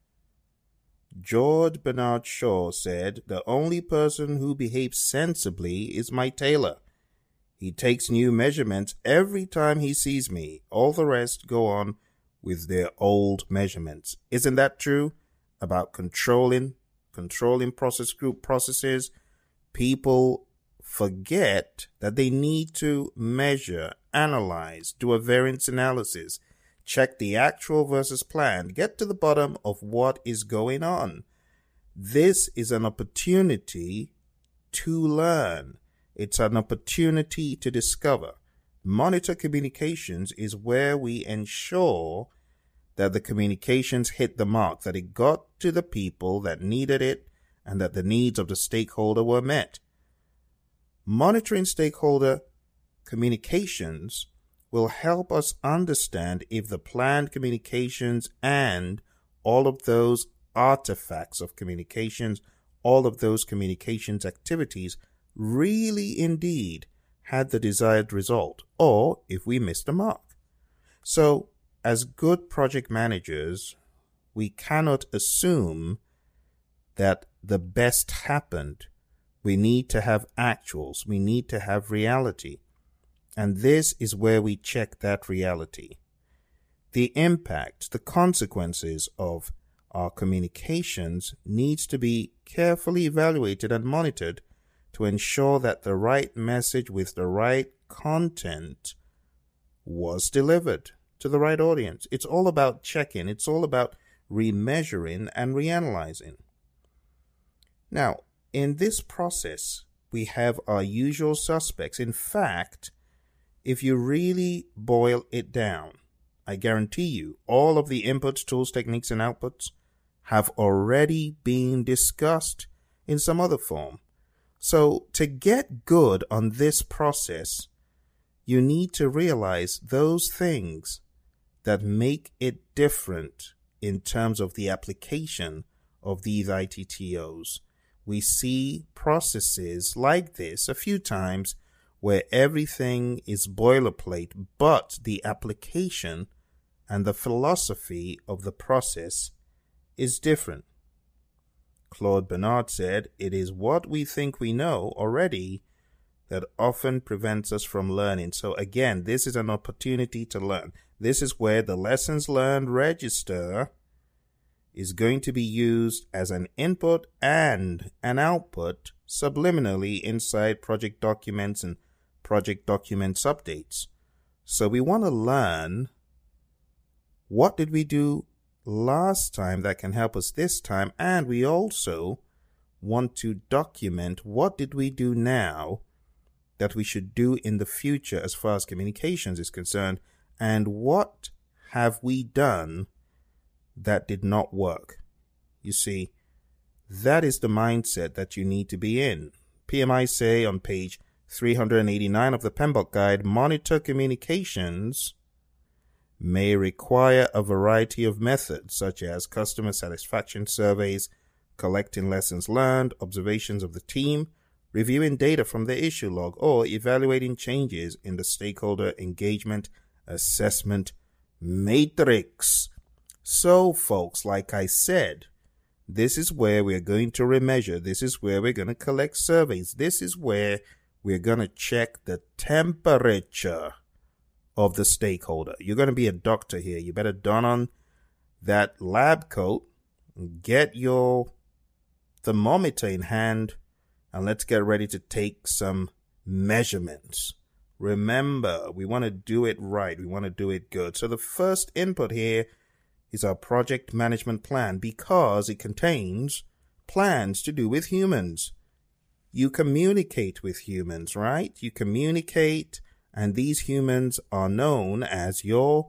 S1: George Bernard Shaw said, "The only person who behaves sensibly is my tailor. He takes new measurements every time he sees me. All the rest go on with their old measurements." Isn't that true about controlling process group processes? People forget that they need to measure, analyze, do a variance analysis, check the actual versus plan, get to the bottom of what is going on. This is an opportunity to learn. It's an opportunity to discover. Monitor communications is where we ensure that the communications hit the mark, that it got to the people that needed it, and that the needs of the stakeholder were met. Monitoring stakeholder communications will help us understand if the planned communications and all of those artifacts of communications, all of those communications activities really indeed had the desired result, or if we missed the mark. So, as good project managers, we cannot assume that the best happened. We need to have actuals. We need to have reality. And this is where we check that reality. The impact, the consequences of our communications needs to be carefully evaluated and monitored to ensure that the right message with the right content was delivered to the right audience. It's all about checking. It's all about remeasuring and reanalyzing. Now, in this process, we have our usual suspects. In fact, if you really boil it down, I guarantee you all of the inputs, tools, techniques, and outputs have already been discussed in some other form. So to get good on this process, you need to realize those things that make it different in terms of the application of these ITTOs. We see processes like this a few times where everything is boilerplate, but the application and the philosophy of the process is different. Claude Bernard said, "It is what we think we know already that often prevents us from learning." So again, this is an opportunity to learn. This is where the lessons learned register is going to be used as an input and an output subliminally inside project documents and project documents updates. So we want to learn, what did we do last time that can help us this time? And we also want to document, what did we do now that we should do in the future as far as communications is concerned? And what have we done that did not work? You see, that is the mindset that you need to be in. PMI say on page 389 of the PMBOK Guide, monitor communications may require a variety of methods, such as customer satisfaction surveys, collecting lessons learned, observations of the team, reviewing data from the issue log, or evaluating changes in the stakeholder engagement assessment matrix. So, folks, like I said, this is where we're going to remeasure. This is where we're going to collect surveys. This is where we're going to check the temperature of the stakeholder. You're going to be a doctor here. You better don on that lab coat, get your thermometer in hand, and let's get ready to take some measurements. Remember, we want to do it right. We want to do it good. So the first input here is our project management plan, because it contains plans to do with humans. You communicate with humans, right? You communicate, and these humans are known as your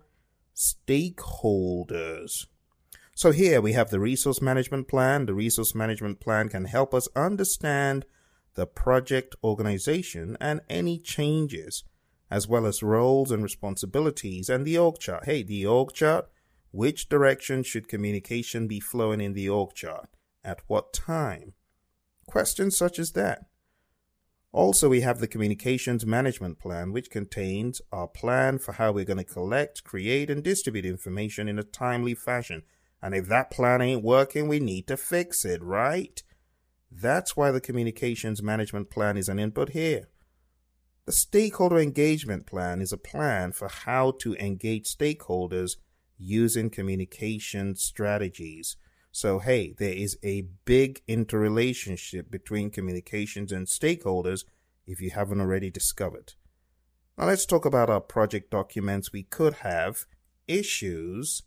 S1: stakeholders. So here we have the resource management plan. The resource management plan can help us understand the project organization and any changes, as well as roles and responsibilities and the org chart. Hey, the org chart, which direction should communication be flowing in the org chart? At what time? Questions such as that. Also, we have the communications management plan, which contains our plan for how we're going to collect, create, and distribute information in a timely fashion. And if that plan ain't working, we need to fix it, right? That's why the communications management plan is an input here. The stakeholder engagement plan is a plan for how to engage stakeholders using communication strategies. So, hey, there is a big interrelationship between communications and stakeholders if you haven't already discovered. Now, let's talk about our project documents. We could have issues,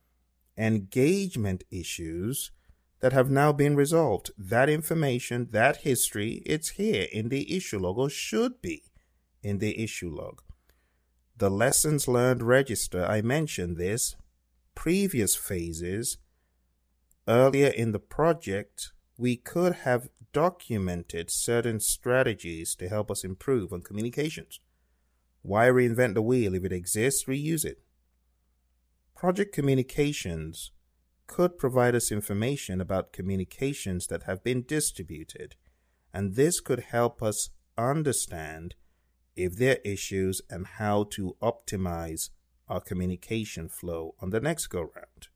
S1: engagement issues that have now been resolved. That information, that history, it's here in the issue log, or should be in the issue log. The lessons learned register, I mentioned this, previous phases. Earlier in the project, we could have documented certain strategies to help us improve on communications. Why reinvent the wheel? If it exists, reuse it. Project communications could provide us information about communications that have been distributed, and this could help us understand if there are issues and how to optimize our communication flow on the next go-round.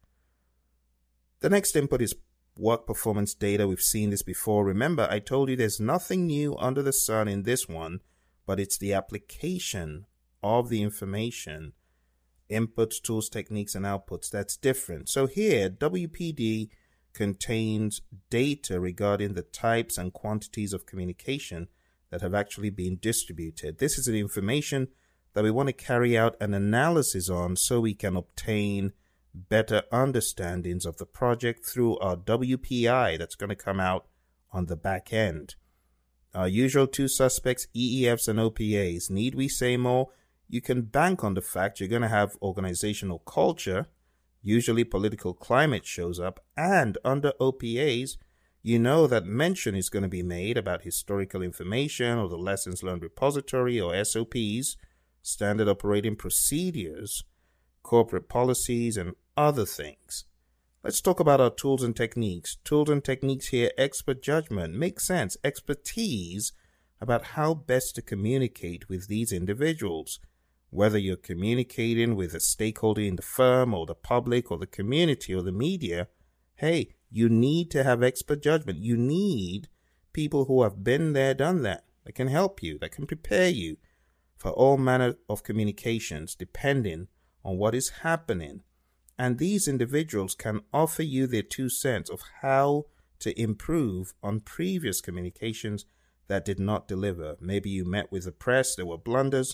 S1: The next input is work performance data. We've seen this before. Remember, I told you there's nothing new under the sun in this one, but it's the application of the information, inputs, tools, techniques, and outputs that's different. So here, WPD contains data regarding the types and quantities of communication that have actually been distributed. This is the information that we want to carry out an analysis on so we can obtain better understandings of the project through our WPI that's going to come out on the back end. Our usual two suspects, EEFs and OPAs. Need we say more? You can bank on the fact you're going to have organizational culture. Usually political climate shows up, and under OPAs, you know that mention is going to be made about historical information or the lessons learned repository or SOPs, standard operating procedures, corporate policies, and other things. Let's talk about our tools and techniques. Tools and techniques here, expert judgment, makes sense, expertise about how best to communicate with these individuals. Whether you're communicating with a stakeholder in the firm or the public or the community or the media, hey, you need to have expert judgment. You need people who have been there, done that can help you, that can prepare you for all manner of communications depending on what is happening. And these individuals can offer you their 2 cents of how to improve on previous communications that did not deliver. Maybe you met with the press, there were blunders.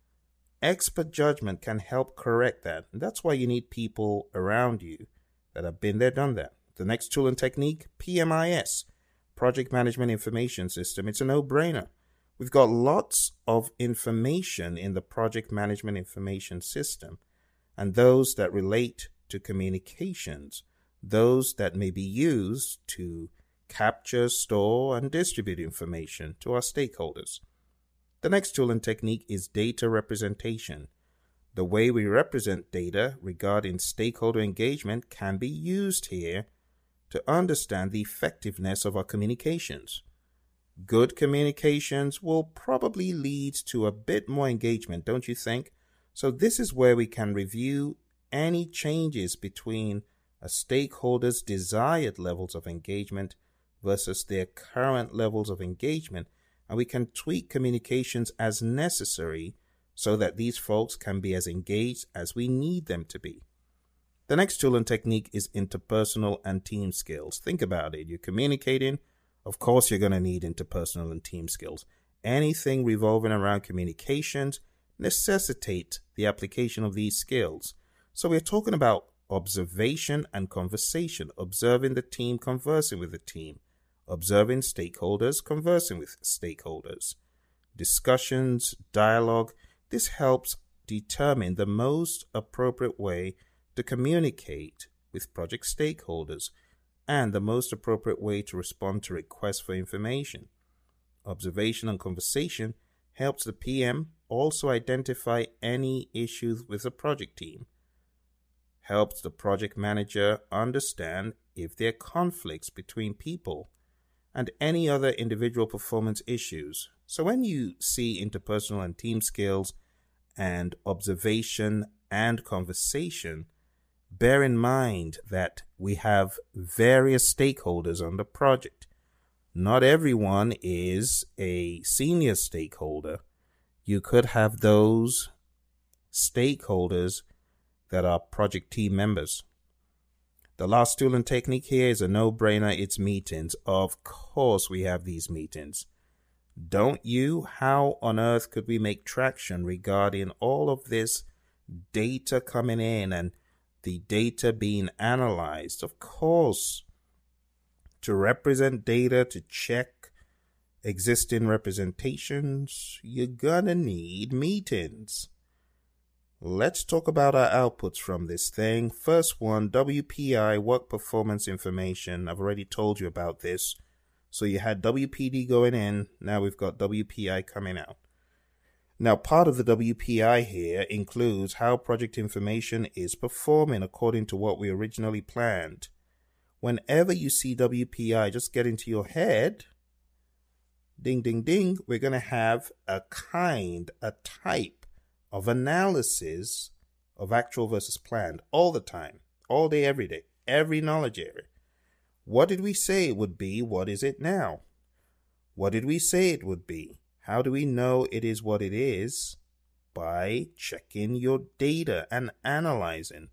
S1: Expert judgment can help correct that. And that's why you need people around you that have been there, done that. The next tool and technique, PMIS, Project Management Information System. It's a no-brainer. We've got lots of information in the Project Management Information System, and those that relate to communications, those that may be used to capture, store, and distribute information to our stakeholders. The next tool and technique is data representation. The way we represent data regarding stakeholder engagement can be used here to understand the effectiveness of our communications. Good communications will probably lead to a bit more engagement, don't you think? So this is where we can review any changes between a stakeholder's desired levels of engagement versus their current levels of engagement, and we can tweak communications as necessary so that these folks can be as engaged as we need them to be. The next tool and technique is interpersonal and team skills. Think about it. You're communicating. Of course, you're going to need interpersonal and team skills. Anything revolving around communications necessitate the application of these skills. So we're talking about observation and conversation, observing the team, conversing with the team, observing stakeholders, conversing with stakeholders, discussions, dialogue. This helps determine the most appropriate way to communicate with project stakeholders and the most appropriate way to respond to requests for information. Observation and conversation helps the PM also identify any issues with the project team. Helps the project manager understand if there are conflicts between people and any other individual performance issues. So when you see interpersonal and team skills and observation and conversation, bear in mind that we have various stakeholders on the project. Not everyone is a senior stakeholder. You could have those stakeholders that are project team members. The last tool and technique here is a no-brainer. It's meetings. Of course we have these meetings. Don't you? How on earth could we make traction regarding all of this data coming in and the data being analyzed? Of course, to represent data, to check existing representations, you're gonna need meetings. Let's talk about our outputs from this thing. First one, WPI, work performance information. I've already told you about this. So you had WPD going in, now we've got WPI coming out. Now, part of the WPI here includes how project information is performing according to what we originally planned. Whenever you see WPI, just get into your head, ding, ding, ding, we're going to have a type of analysis of actual versus planned all the time, all day, every day, every knowledge area. What did we say it would be? What is it now? What did we say it would be? How do we know it is what it is? By checking your data and analyzing.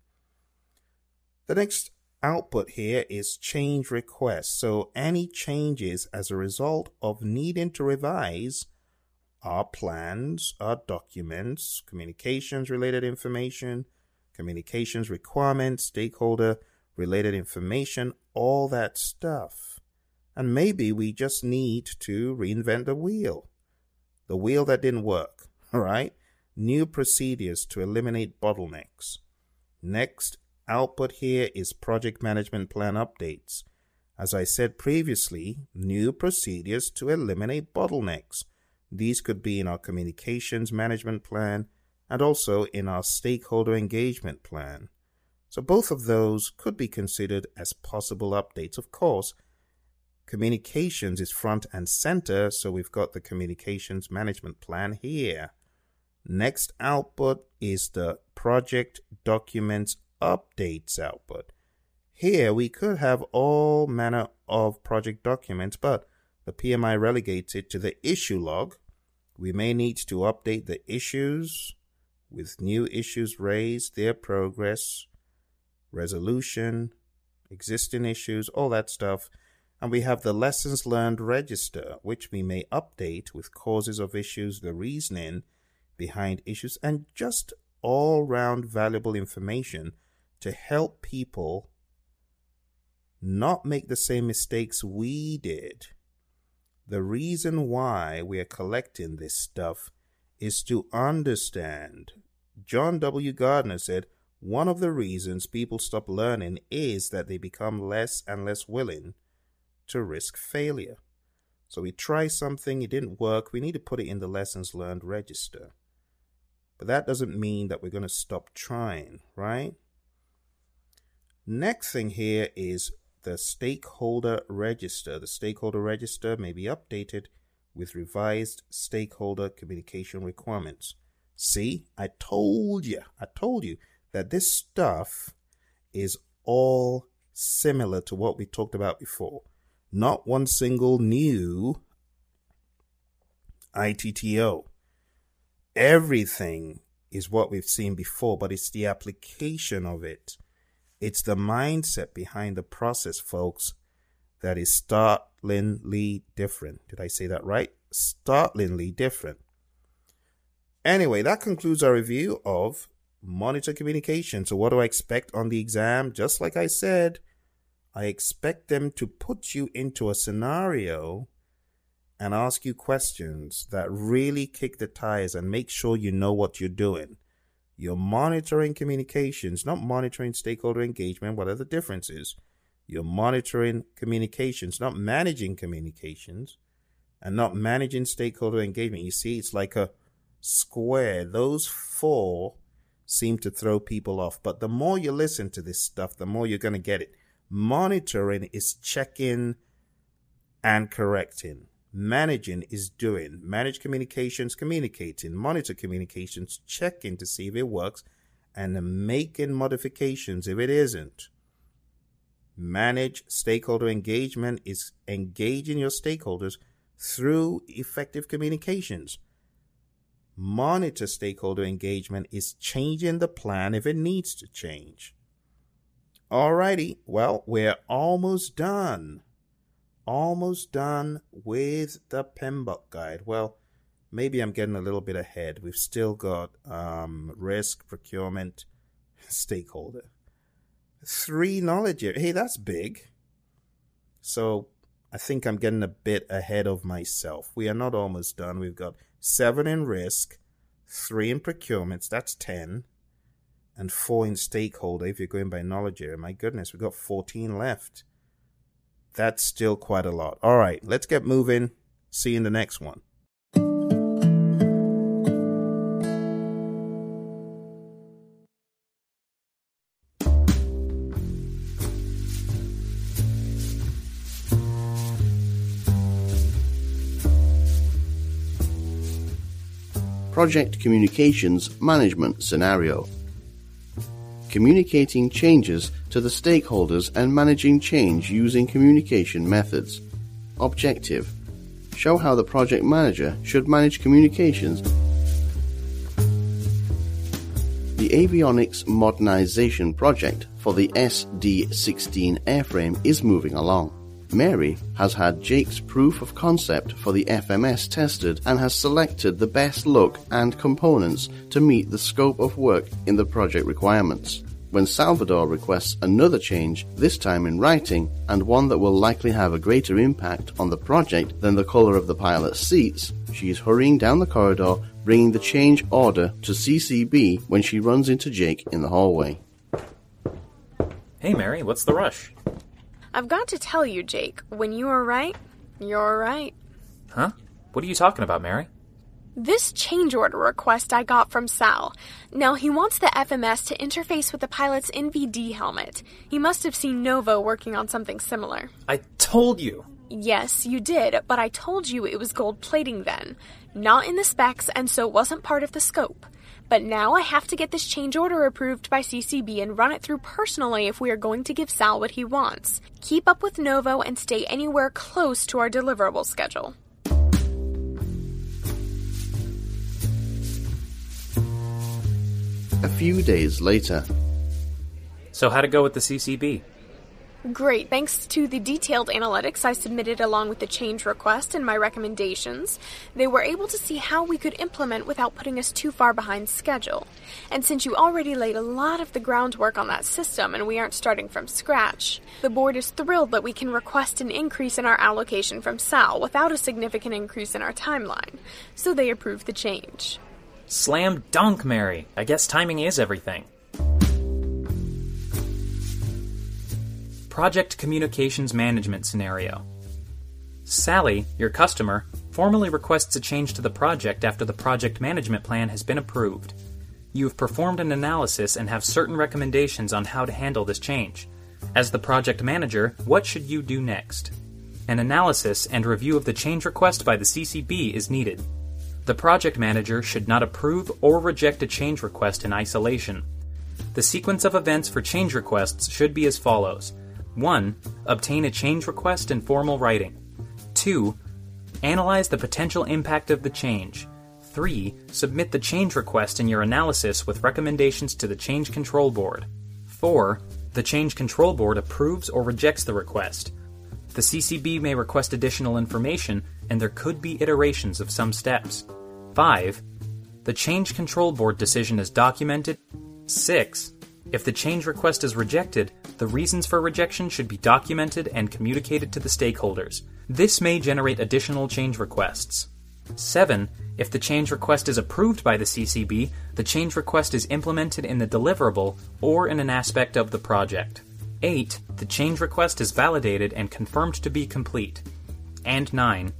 S1: The next output here is change requests. So any changes as a result of needing to revise our plans, our documents, communications related information, communications requirements, stakeholder related information, all that stuff. And maybe we just need to reinvent the wheel that didn't work, all right? New procedures to eliminate bottlenecks. Next output here is project management plan updates. As I said previously, new procedures to eliminate bottlenecks. These could be in our communications management plan and also in our stakeholder engagement plan. So both of those could be considered as possible updates. Of course, communications is front and center, so we've got the communications management plan here. Next output is the project documents updates output. Here we could have all manner of project documents, but the PMI relegates it to the issue log. We may need to update the issues with new issues raised, their progress, resolution, existing issues, all that stuff. And we have the lessons learned register, which we may update with causes of issues, the reasoning behind issues, and just all-round valuable information to help people not make the same mistakes we did. The reason why we are collecting this stuff is to understand. John W. Gardner said, one of the reasons people stop learning is that they become less and less willing to risk failure. So we try something, it didn't work, we need to put it in the lessons learned register. But that doesn't mean that we're going to stop trying, right? Next thing here is the stakeholder register. The stakeholder register may be updated with revised stakeholder communication requirements. See, I told you that this stuff is all similar to what we talked about before. Not one single new ITTO. Everything is what we've seen before, but it's the application of it. It's the mindset behind the process, folks, that is startlingly different. Did I say that right? Startlingly different. Anyway, that concludes our review of monitor communication. So what do I expect on the exam? Just like I said, I expect them to put you into a scenario and ask you questions that really kick the tires and make sure you know what you're doing. You're monitoring communications, not monitoring stakeholder engagement. What are the differences? You're monitoring communications, not managing communications. and not managing stakeholder engagement. You see, it's like a square. Those 4 seem to throw people off. But the more you listen to this stuff, the more you're going to get it. Monitoring is checking and correcting. Managing is doing. Manage communications, communicating. Monitor communications, checking to see if it works, and making modifications if it isn't. Manage stakeholder engagement is engaging your stakeholders through effective communications. Monitor stakeholder engagement is changing the plan if it needs to change. Alrighty, well, we're almost done. Almost done with the PMBOK guide. Well, maybe I'm getting a little bit ahead. We've still got risk, procurement, stakeholder. 3 knowledge areas. Hey, that's big. So I think I'm getting a bit ahead of myself. We are not almost done. We've got 7 in risk, 3 in procurements. That's 10. And 4 in stakeholder if you're going by knowledge area. My goodness, we've got 14 left. That's still quite a lot. All right, let's get moving. See you in the next one.
S4: Project Communications Management Scenario. Communicating changes to the stakeholders and managing change using communication methods. Objective: show how the project manager should manage communications. The avionics modernization project for the SD-16 airframe is moving along. Mary has had Jake's proof of concept for the FMS tested and has selected the best look and components to meet the scope of work in the project requirements. When Salvador requests another change, this time in writing, and one that will likely have a greater impact on the project than the color of the pilot's seats, she is hurrying down the corridor, bringing the change order to CCB when she runs into Jake in the hallway.
S5: Hey Mary, what's the rush?
S6: I've got to tell you, Jake, when you are right, you're right.
S5: Huh? What are you talking about, Mary?
S6: This change order request I got from Sal. Now, he wants the FMS to interface with the pilot's NVD helmet. He must have seen Novo working on something similar.
S5: I told you!
S6: Yes, you did, but I told you it was gold plating then. Not in the specs, and so wasn't part of the scope. But now I have to get this change order approved by CCB and run it through personally if we are going to give Sal what he wants. Keep up with Novo and stay anywhere close to our deliverable schedule.
S4: A few days later.
S5: So how'd it go with the CCB?
S6: Great. Thanks to the detailed analytics I submitted along with the change request and my recommendations, they were able to see how we could implement without putting us too far behind schedule. And since you already laid a lot of the groundwork on that system and we aren't starting from scratch, the board is thrilled that we can request an increase in our allocation from Sal without a significant increase in our timeline. So they approved the change.
S5: Slam dunk, Mary. I guess timing is everything. Project Communications Management Scenario. Sally, your customer, formally requests a change to the project after the project management plan has been approved. You have performed an analysis and have certain recommendations on how to handle this change. As the project manager, what should you do next? An analysis and review of the change request by the CCB is needed. The project manager should not approve or reject a change request in isolation. The sequence of events for change requests should be as follows. 1. Obtain a change request in formal writing. 2. Analyze the potential impact of the change. 3. Submit the change request in your analysis with recommendations to the Change Control Board. 4. The Change Control Board approves or rejects the request. The CCB may request additional information, and there could be iterations of some steps. 5. The Change Control Board decision is documented. 6. If the change request is rejected, the reasons for rejection should be documented and communicated to the stakeholders. This may generate additional change requests. 7. If the change request is approved by the CCB, the change request is implemented in the deliverable or in an aspect of the project. 8. The change request is validated and confirmed to be complete. And 9.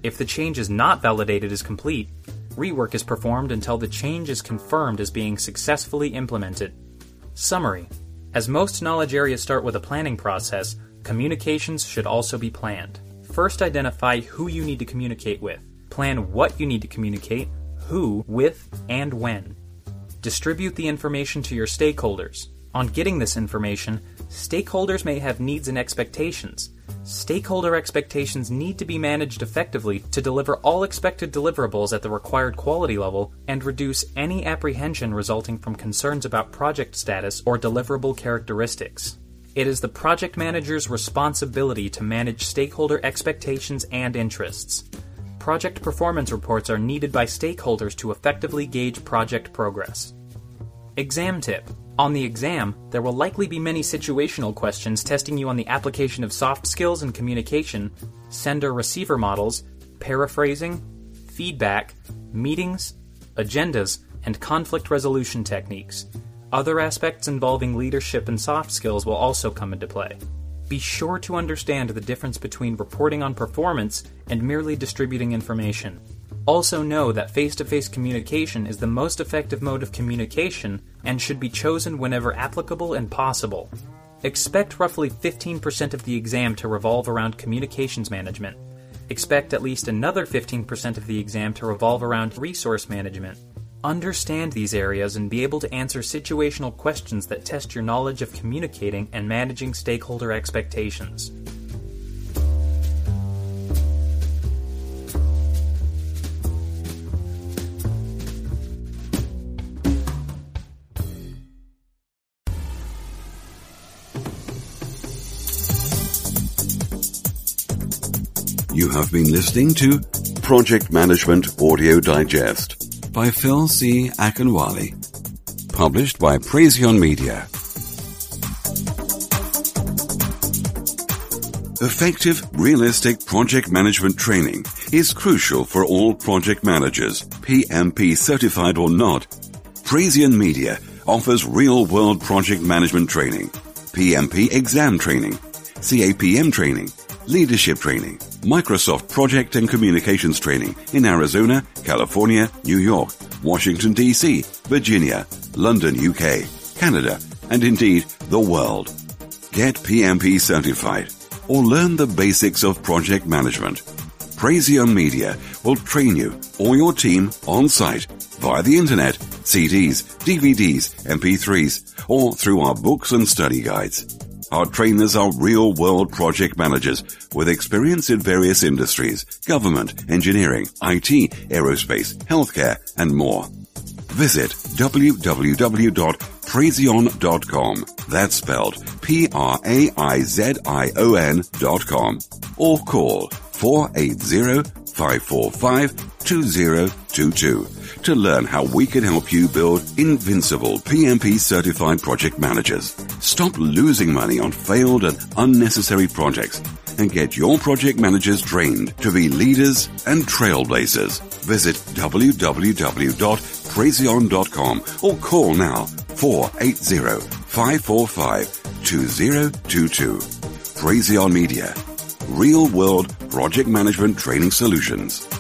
S5: If the change is not validated as complete, rework is performed until the change is confirmed as being successfully implemented. Summary. As most knowledge areas start with a planning process, communications should also be planned. First, identify who you need to communicate with. Plan what you need to communicate, who, with, and when. Distribute the information to your stakeholders. On getting this information, stakeholders may have needs and expectations. Stakeholder expectations need to be managed effectively to deliver all expected deliverables at the required quality level and reduce any apprehension resulting from concerns about project status or deliverable characteristics. It is the project manager's responsibility to manage stakeholder expectations and interests. Project performance reports are needed by stakeholders to effectively gauge project progress. Exam tip. On the exam, there will likely be many situational questions testing you on the application of soft skills and communication, sender-receiver models, paraphrasing, feedback, meetings, agendas, and conflict resolution techniques. Other aspects involving leadership and soft skills will also come into play. Be sure to understand the difference between reporting on performance and merely distributing information. Also know that face-to-face communication is the most effective mode of communication and should be chosen whenever applicable and possible. Expect roughly 15% of the exam to revolve around communications management. Expect at least another 15% of the exam to revolve around resource management. Understand these areas and be able to answer situational questions that test your knowledge of communicating and managing stakeholder expectations.
S2: You have been listening to Project Management Audio Digest by Phil C. Akinwale, published by Praizion Media. Effective, realistic project management training is crucial for all project managers, PMP certified or not. Praizion Media offers real-world project management training, PMP exam training, CAPM training, leadership training, Microsoft project and communications training in Arizona, California, New York, Washington, D.C., Virginia, London, UK, Canada, and indeed the world. Get PMP certified or learn the basics of project management. Praizion Media will train you or your team on site via the internet, CDs, DVDs, MP3s, or through our books and study guides. Our trainers are real-world project managers with experience in various industries, government, engineering, IT, aerospace, healthcare, and more. Visit www.praizion.com. That's spelled Praizion.com. Or call 480-545-2022 to learn how we can help you build invincible PMP certified project managers. Stop losing money on failed and unnecessary projects and get your project managers trained to be leaders and trailblazers. Visit www.praizion.com or call now 480-545-2022. Praizion Media. Real-world project management training solutions.